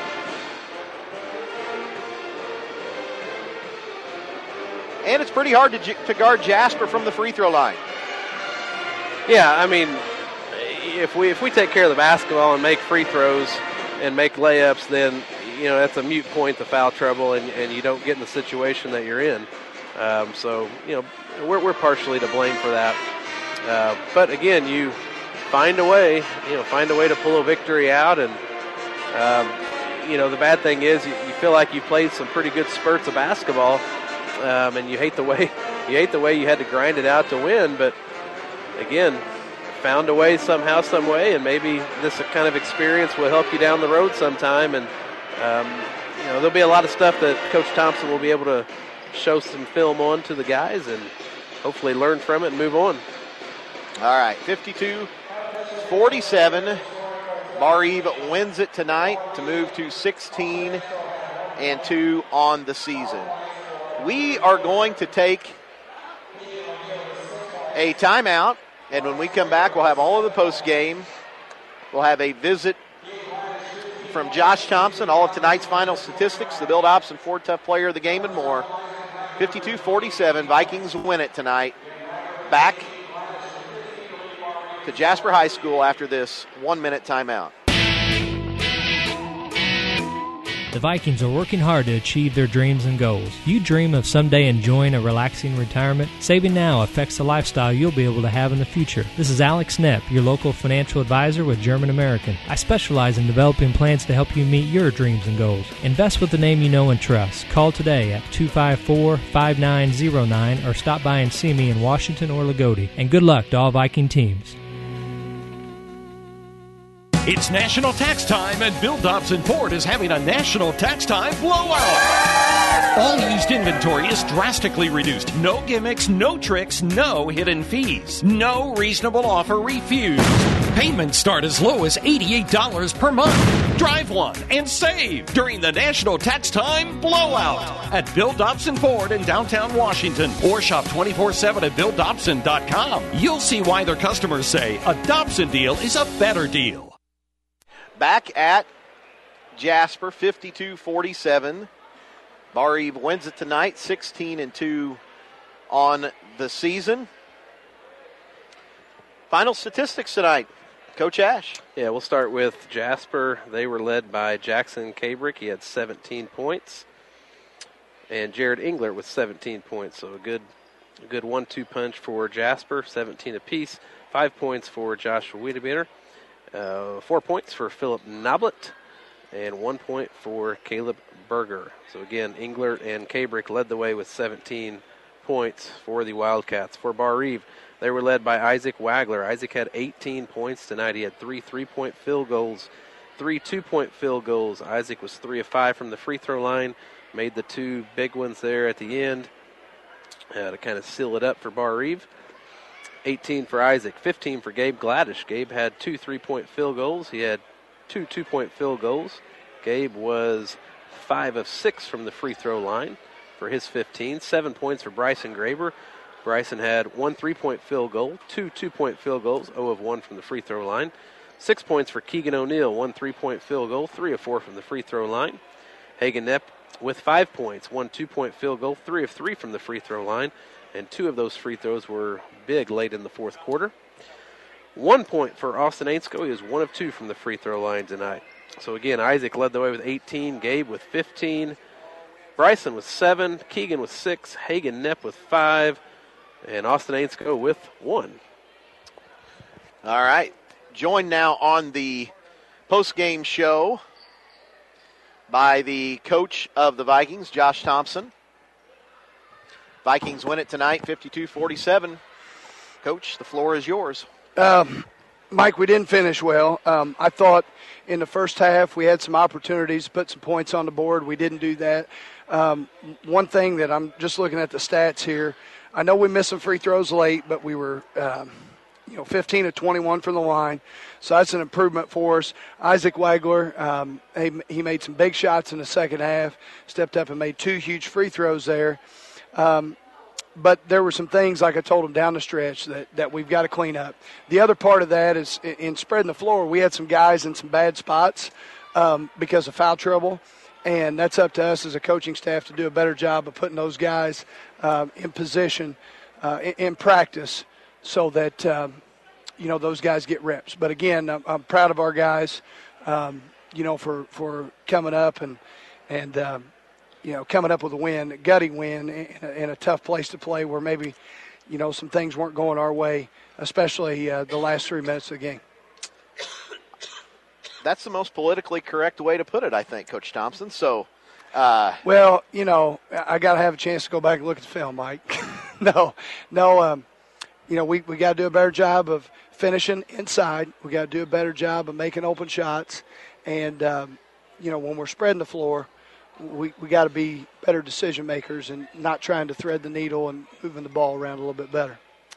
[SPEAKER 2] And it's pretty hard to guard Jasper from the free throw line.
[SPEAKER 7] Yeah, I mean, if we take care of the basketball and make free throws and make layups, then that's a moot point, the foul trouble, and you don't get in the situation that you're in. So we're partially to blame for that. But again, you find a way to pull a victory out, and the bad thing is you feel like you played some pretty good spurts of basketball. And you hate the way you had to grind it out to win, but again, found a way somehow, some way, and maybe this kind of experience will help you down the road sometime. And there'll be a lot of stuff that Coach Thompson will be able to show some film on to the guys and hopefully learn from it and move on.
[SPEAKER 2] All right, 52-47. Bar Eve wins it tonight to move to 16-2 on the season. We are going to take a timeout, and when we come back, we'll have all of the post game. We'll have a visit from Josh Thompson, all of tonight's final statistics, the Bill Dobson Ford Tough Player of the Game, and more. 52-47, Vikings win it tonight. Back to Jasper High School after this 1-minute timeout.
[SPEAKER 18] The Vikings are working hard to achieve their dreams and goals. You dream of someday enjoying a relaxing retirement? Saving now affects the lifestyle you'll be able to have in the future. This is Alex Knepp, your local financial advisor with German American. I specialize in developing plans to help you meet your dreams and goals. Invest with the name you know and trust. Call today at 254-5909 or stop by and see me in Washington or Lagodi. And good luck to all Viking teams.
[SPEAKER 12] It's National Tax Time, and Bill Dobson Ford is having a National Tax Time blowout. All used inventory is drastically reduced. No gimmicks, no tricks, no hidden fees. No reasonable offer refused. Payments start as low as $88 per month. Drive one and save during the National Tax Time blowout at Bill Dobson Ford in downtown Washington, or shop 24/7 at BillDobson.com. You'll see why their customers say a Dobson deal is a better deal.
[SPEAKER 2] Back at Jasper, 52-47. Bar Eve wins it tonight, 16-2 on the season. Final statistics tonight, Coach Ash.
[SPEAKER 7] Yeah, we'll start with Jasper. They were led by Jackson Cabrick. He had 17 points. And Jared Englert with 17 points. So a good 1-2 punch for Jasper, 17 apiece. 5 points for Joshua Wiedebitter. 4 points for Philip Noblet, and 1 point for Caleb Berger. So again, Englert and Cabrick led the way with 17 points for the Wildcats. For Bar Eve, they were led by Isaac Wagler. Isaac had 18 points tonight. He had 3 3-point field goals, 3 2-point field goals. Isaac was 3 of 5 from the free throw line, made the 2 big ones there at the end to kind of seal it up for Bar Eve. 18 for Isaac, 15 for Gabe Gladish. Gabe had 2 3-point field goals. He had 2 2-point field goals. Gabe was 5 of 6 from the free throw line for his 15. 7 points for Bryson Graber. Bryson had 1 3-point field goal, 2 2-point field goals, 0 of 1 from the free throw line. 6 points for Keegan O'Neill, 1 3-point field goal, 3 of 4 from the free throw line. Hagen Knepp with 5 points, 1 2-point field goal, 3 of 3 from the free throw line. And 2 of those free throws were big late in the fourth quarter. 1 point for Austin Ainsko. He was 1 of 2 from the free throw line tonight. So again, Isaac led the way with 18, Gabe with 15, Bryson with 7, Keegan with 6, Hagen Knepp with 5, and Austin Ainsko with 1.
[SPEAKER 2] All right. Joined now on the post-game show by the coach of the Vikings, Josh Thompson. Vikings win it tonight, 52-47. Coach, the floor is yours.
[SPEAKER 3] Mike, we didn't finish well. I thought in the first half we had some opportunities to put some points on the board. We didn't do that. One thing that I'm just looking at the stats here, I know we missed some free throws late, but we were 15 of 21 from the line. So that's an improvement for us. Isaac Wagler, he made some big shots in the second half, stepped up and made 2 huge free throws there. But there were some things, like I told him down the stretch, that we've got to clean up. The other part of that is in spreading the floor, we had some guys in some bad spots because of foul trouble, and that's up to us as a coaching staff to do a better job of putting those guys in position in practice so that, those guys get reps. But, again, I'm proud of our guys, for coming up and coming up with a win, a gutty win in a tough place to play where maybe, some things weren't going our way, especially the last 3 minutes of the game.
[SPEAKER 2] That's the most politically correct way to put it, I think, Coach Thompson. So,
[SPEAKER 3] I got to have a chance to go back and look at the film, Mike. We got to do a better job of finishing inside. We got to do a better job of making open shots. And, when we're spreading the floor, we got to be better decision makers and not trying to thread the needle and moving the ball around a little bit better.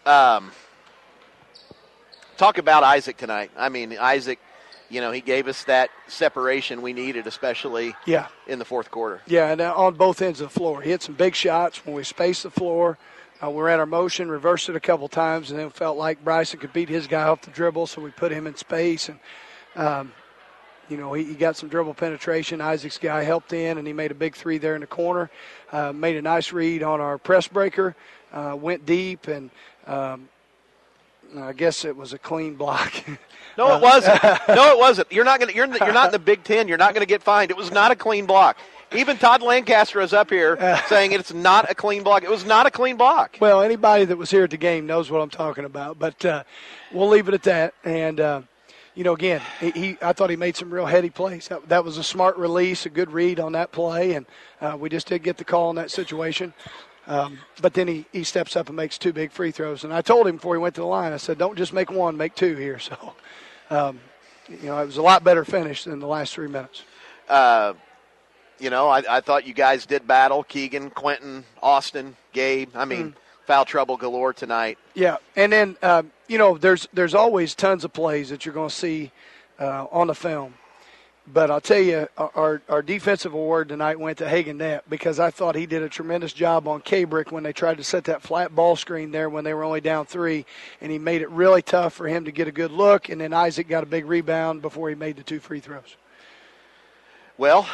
[SPEAKER 2] Talk about Isaac tonight. I mean, Isaac, he gave us that separation we needed, especially in the fourth quarter.
[SPEAKER 3] Yeah, and on both ends of the floor. He hit some big shots when we spaced the floor. We ran our motion, reversed it a couple times, and then felt like Bryson could beat his guy off the dribble, so we put him in space. And, he got some dribble penetration. Isaac's guy helped in, and he made a big three there in the corner. Made a nice read on our press breaker, went deep, and I guess it was a clean block.
[SPEAKER 2] No, it wasn't. No, it wasn't. You're not in the Big Ten. You're not going to get fined. It was not a clean block. Even Todd Lancaster is up here saying it's not a clean block. It was not a clean block.
[SPEAKER 3] Well, anybody that was here at the game knows what I'm talking about. But we'll leave it at that. And, again, I thought he made some real heady plays. That was a smart release, a good read on that play, and we just did get the call in that situation. But then he steps up and makes two big free throws. And I told him before he went to the line, I said, don't just make one, make two here. So, it was a lot better finish than the last 3 minutes.
[SPEAKER 2] I thought you guys did battle. Keegan, Quentin, Austin, Gabe. I mean, foul trouble galore tonight.
[SPEAKER 3] Yeah, and then, there's always tons of plays that you're going to see on the film. But I'll tell you, our defensive award tonight went to Hagen Knapp because I thought he did a tremendous job on Kabrick when they tried to set that flat ball screen there when they were only down 3, and he made it really tough for him to get a good look, and then Isaac got a big rebound before he made the 2 free throws.
[SPEAKER 2] Well,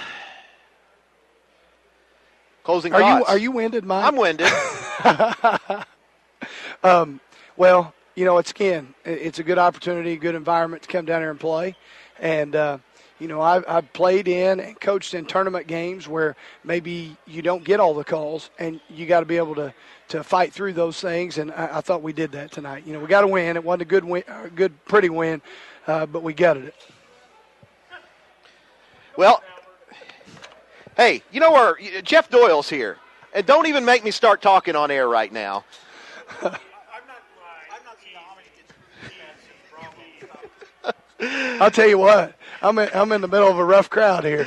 [SPEAKER 2] closing thoughts.
[SPEAKER 3] Are you winded, Mike?
[SPEAKER 2] I'm winded.
[SPEAKER 3] Well, it's a good opportunity, a good environment to come down here and play, and I've played in and coached in tournament games where maybe you don't get all the calls, and you got to be able to fight through those things. And I thought we did that tonight. We got to win. It wasn't a good win, pretty win, but we gutted it.
[SPEAKER 2] Well, hey, where Jeff Doyle's here, and don't even make me start talking on air right now.
[SPEAKER 3] I'll tell you what. I'm in the middle of a rough crowd here.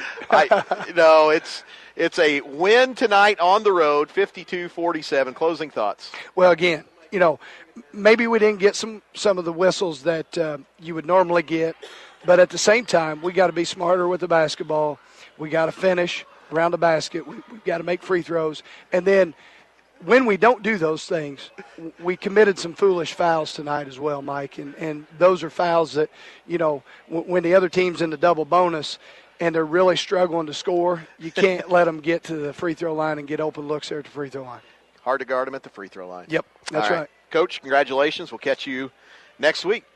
[SPEAKER 2] It's a win tonight on the road, 52-47. Closing thoughts.
[SPEAKER 3] Well, again, maybe we didn't get some of the whistles that you would normally get, but at the same time, we got to be smarter with the basketball. We got to finish around the basket. We've got to make free throws, and then when we don't do those things, we committed some foolish fouls tonight as well, Mike. And those are fouls that, when the other team's in the double bonus and they're really struggling to score, you can't let them get to the free throw line and get open looks there at the free throw line.
[SPEAKER 2] Hard to guard them at the free throw line.
[SPEAKER 3] Yep, that's right.
[SPEAKER 2] Coach, congratulations. We'll catch you next week.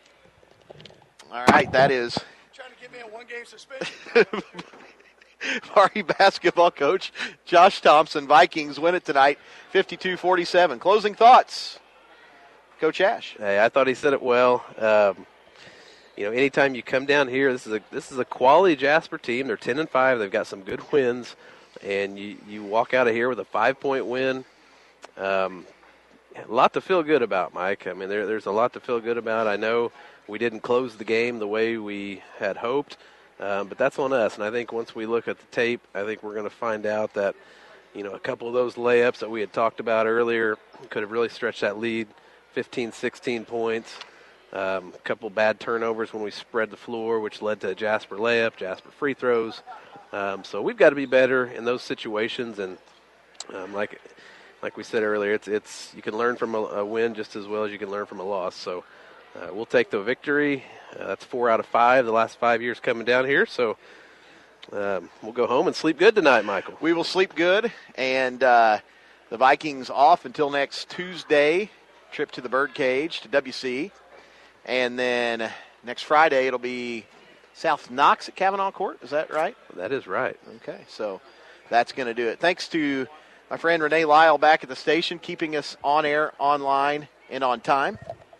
[SPEAKER 2] All right, that is.
[SPEAKER 3] Trying to get me a one-game suspension.
[SPEAKER 2] Maury basketball coach Josh Thompson. Vikings win it tonight, 52-47. Closing thoughts, Coach Ash.
[SPEAKER 7] Hey, I thought he said it well. Anytime you come down here, this is a quality Jasper team. They're 10-5. They've got some good wins, and you walk out of here with a 5-point win. A lot to feel good about, Mike. I mean, there's a lot to feel good about. I know we didn't close the game the way we had hoped. But that's on us, and I think once we look at the tape, I think we're going to find out that, a couple of those layups that we had talked about earlier could have really stretched that lead, 15, 16 points. A couple bad turnovers when we spread the floor, which led to a Jasper layup, Jasper free throws. So we've got to be better in those situations, and like we said earlier, it's you can learn from a win just as well as you can learn from a loss. So we'll take the victory. That's 4 out of 5 the last 5 years coming down here. So we'll go home and sleep good tonight, Michael.
[SPEAKER 2] We will sleep good. And the Vikings off until next Tuesday. Trip to the Birdcage to WC. And then next Friday it'll be South Knox at Kavanaugh Court. Is that right?
[SPEAKER 7] That is right.
[SPEAKER 2] Okay, so that's going to do it. Thanks to my friend Renee Lyle back at the station, keeping us on air, online, and on time.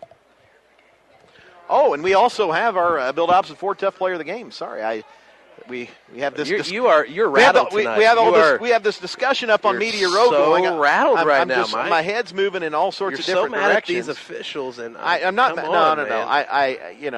[SPEAKER 2] Oh, and we also have our Bill Dobson Ford Tough Player of the Game. Sorry, we have this.
[SPEAKER 7] You're rattled tonight.
[SPEAKER 2] We have this discussion up on Media Row.
[SPEAKER 7] So rattled right now, Mike.
[SPEAKER 2] My head's moving in all sorts of different
[SPEAKER 7] directions.
[SPEAKER 2] You're
[SPEAKER 7] so mad at these officials, and
[SPEAKER 2] I'm not. No.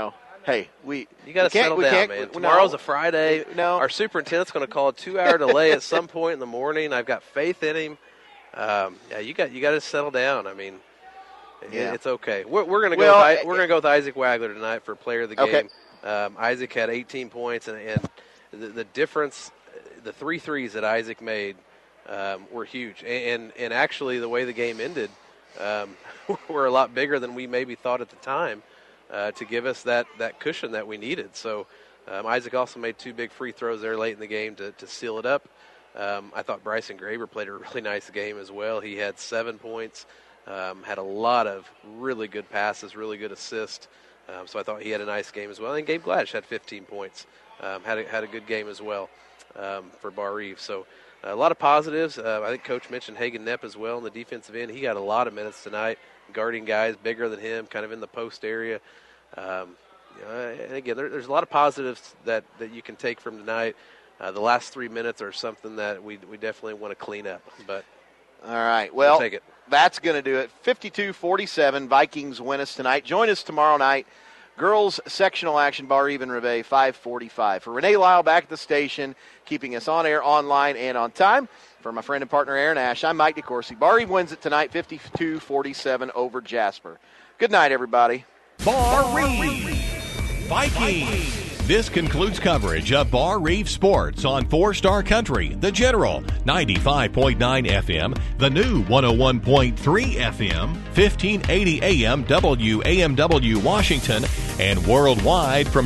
[SPEAKER 2] hey,
[SPEAKER 7] you got to settle down, man. Tomorrow's a Friday.
[SPEAKER 2] No.
[SPEAKER 7] Our superintendent's going to call a 2-hour delay at some point in the morning. I've got faith in him. You got to settle down. I mean, it's okay. We're going to go with Isaac Wagler tonight for player of the game. Isaac had 18 points, and the difference, the 3 threes that Isaac made were huge. And actually, the way the game ended, were a lot bigger than we maybe thought at the time to give us that cushion that we needed. So Isaac also made 2 big free throws there late in the game to seal it up. I thought Bryson Graber played a really nice game as well. He had 7 points, had a lot of really good passes, really good assists. So I thought he had a nice game as well. And Gabe Gladish had 15 points, had a good game as well for Bar Eve. So a lot of positives. I think Coach mentioned Hagen Knepp as well in the defensive end. He got a lot of minutes tonight, guarding guys bigger than him, kind of in the post area. And again, there's a lot of positives that you can take from tonight. The last 3 minutes are something that we definitely want to clean up. But
[SPEAKER 2] all right, well,
[SPEAKER 7] we'll take it.
[SPEAKER 2] That's going to do it. 52-47, Vikings win us tonight. Join us tomorrow night. Girls sectional action, Bar Eve and Reveille, 5:45. For Renee Lyle back at the station, keeping us on air, online, and on time. For my friend and partner Aaron Ash, I'm Mike DeCourcy. Bar Eve wins it tonight, 52-47 over Jasper. Good night, everybody.
[SPEAKER 1] Bar Eve Vikings. This concludes coverage of Bar Reef Sports on 4-Star Country, The General, 95.9 FM, the new 101.3 FM, 1580 AM WAMW Washington, and worldwide from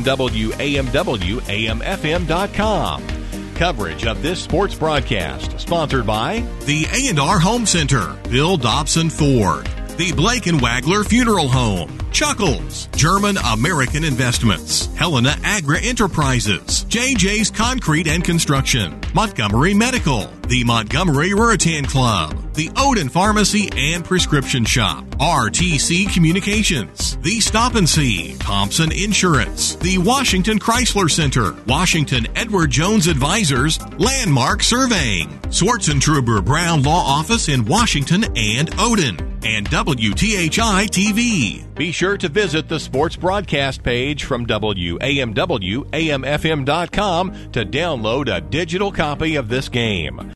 [SPEAKER 1] WAMW-AMFM.com. Coverage of this sports broadcast sponsored by the A&R Home Center, Bill Dobson Ford, the Blake and Wagler Funeral Home, Chuckles, German American Investments, Helena Agri Enterprises, JJ's Concrete and Construction, Montgomery Medical, the Montgomery Ruritan Club, the Odin Pharmacy and Prescription Shop, RTC Communications, the Stop and See, Thompson Insurance, the Washington Chrysler Center, Washington Edward Jones Advisors, Landmark Surveying, Swartzentruber Brown Law Office in Washington and Odin, and WTHI TV. Be sure to visit the sports broadcast page from WAMW-AMFM.com to download a digital copy of this game.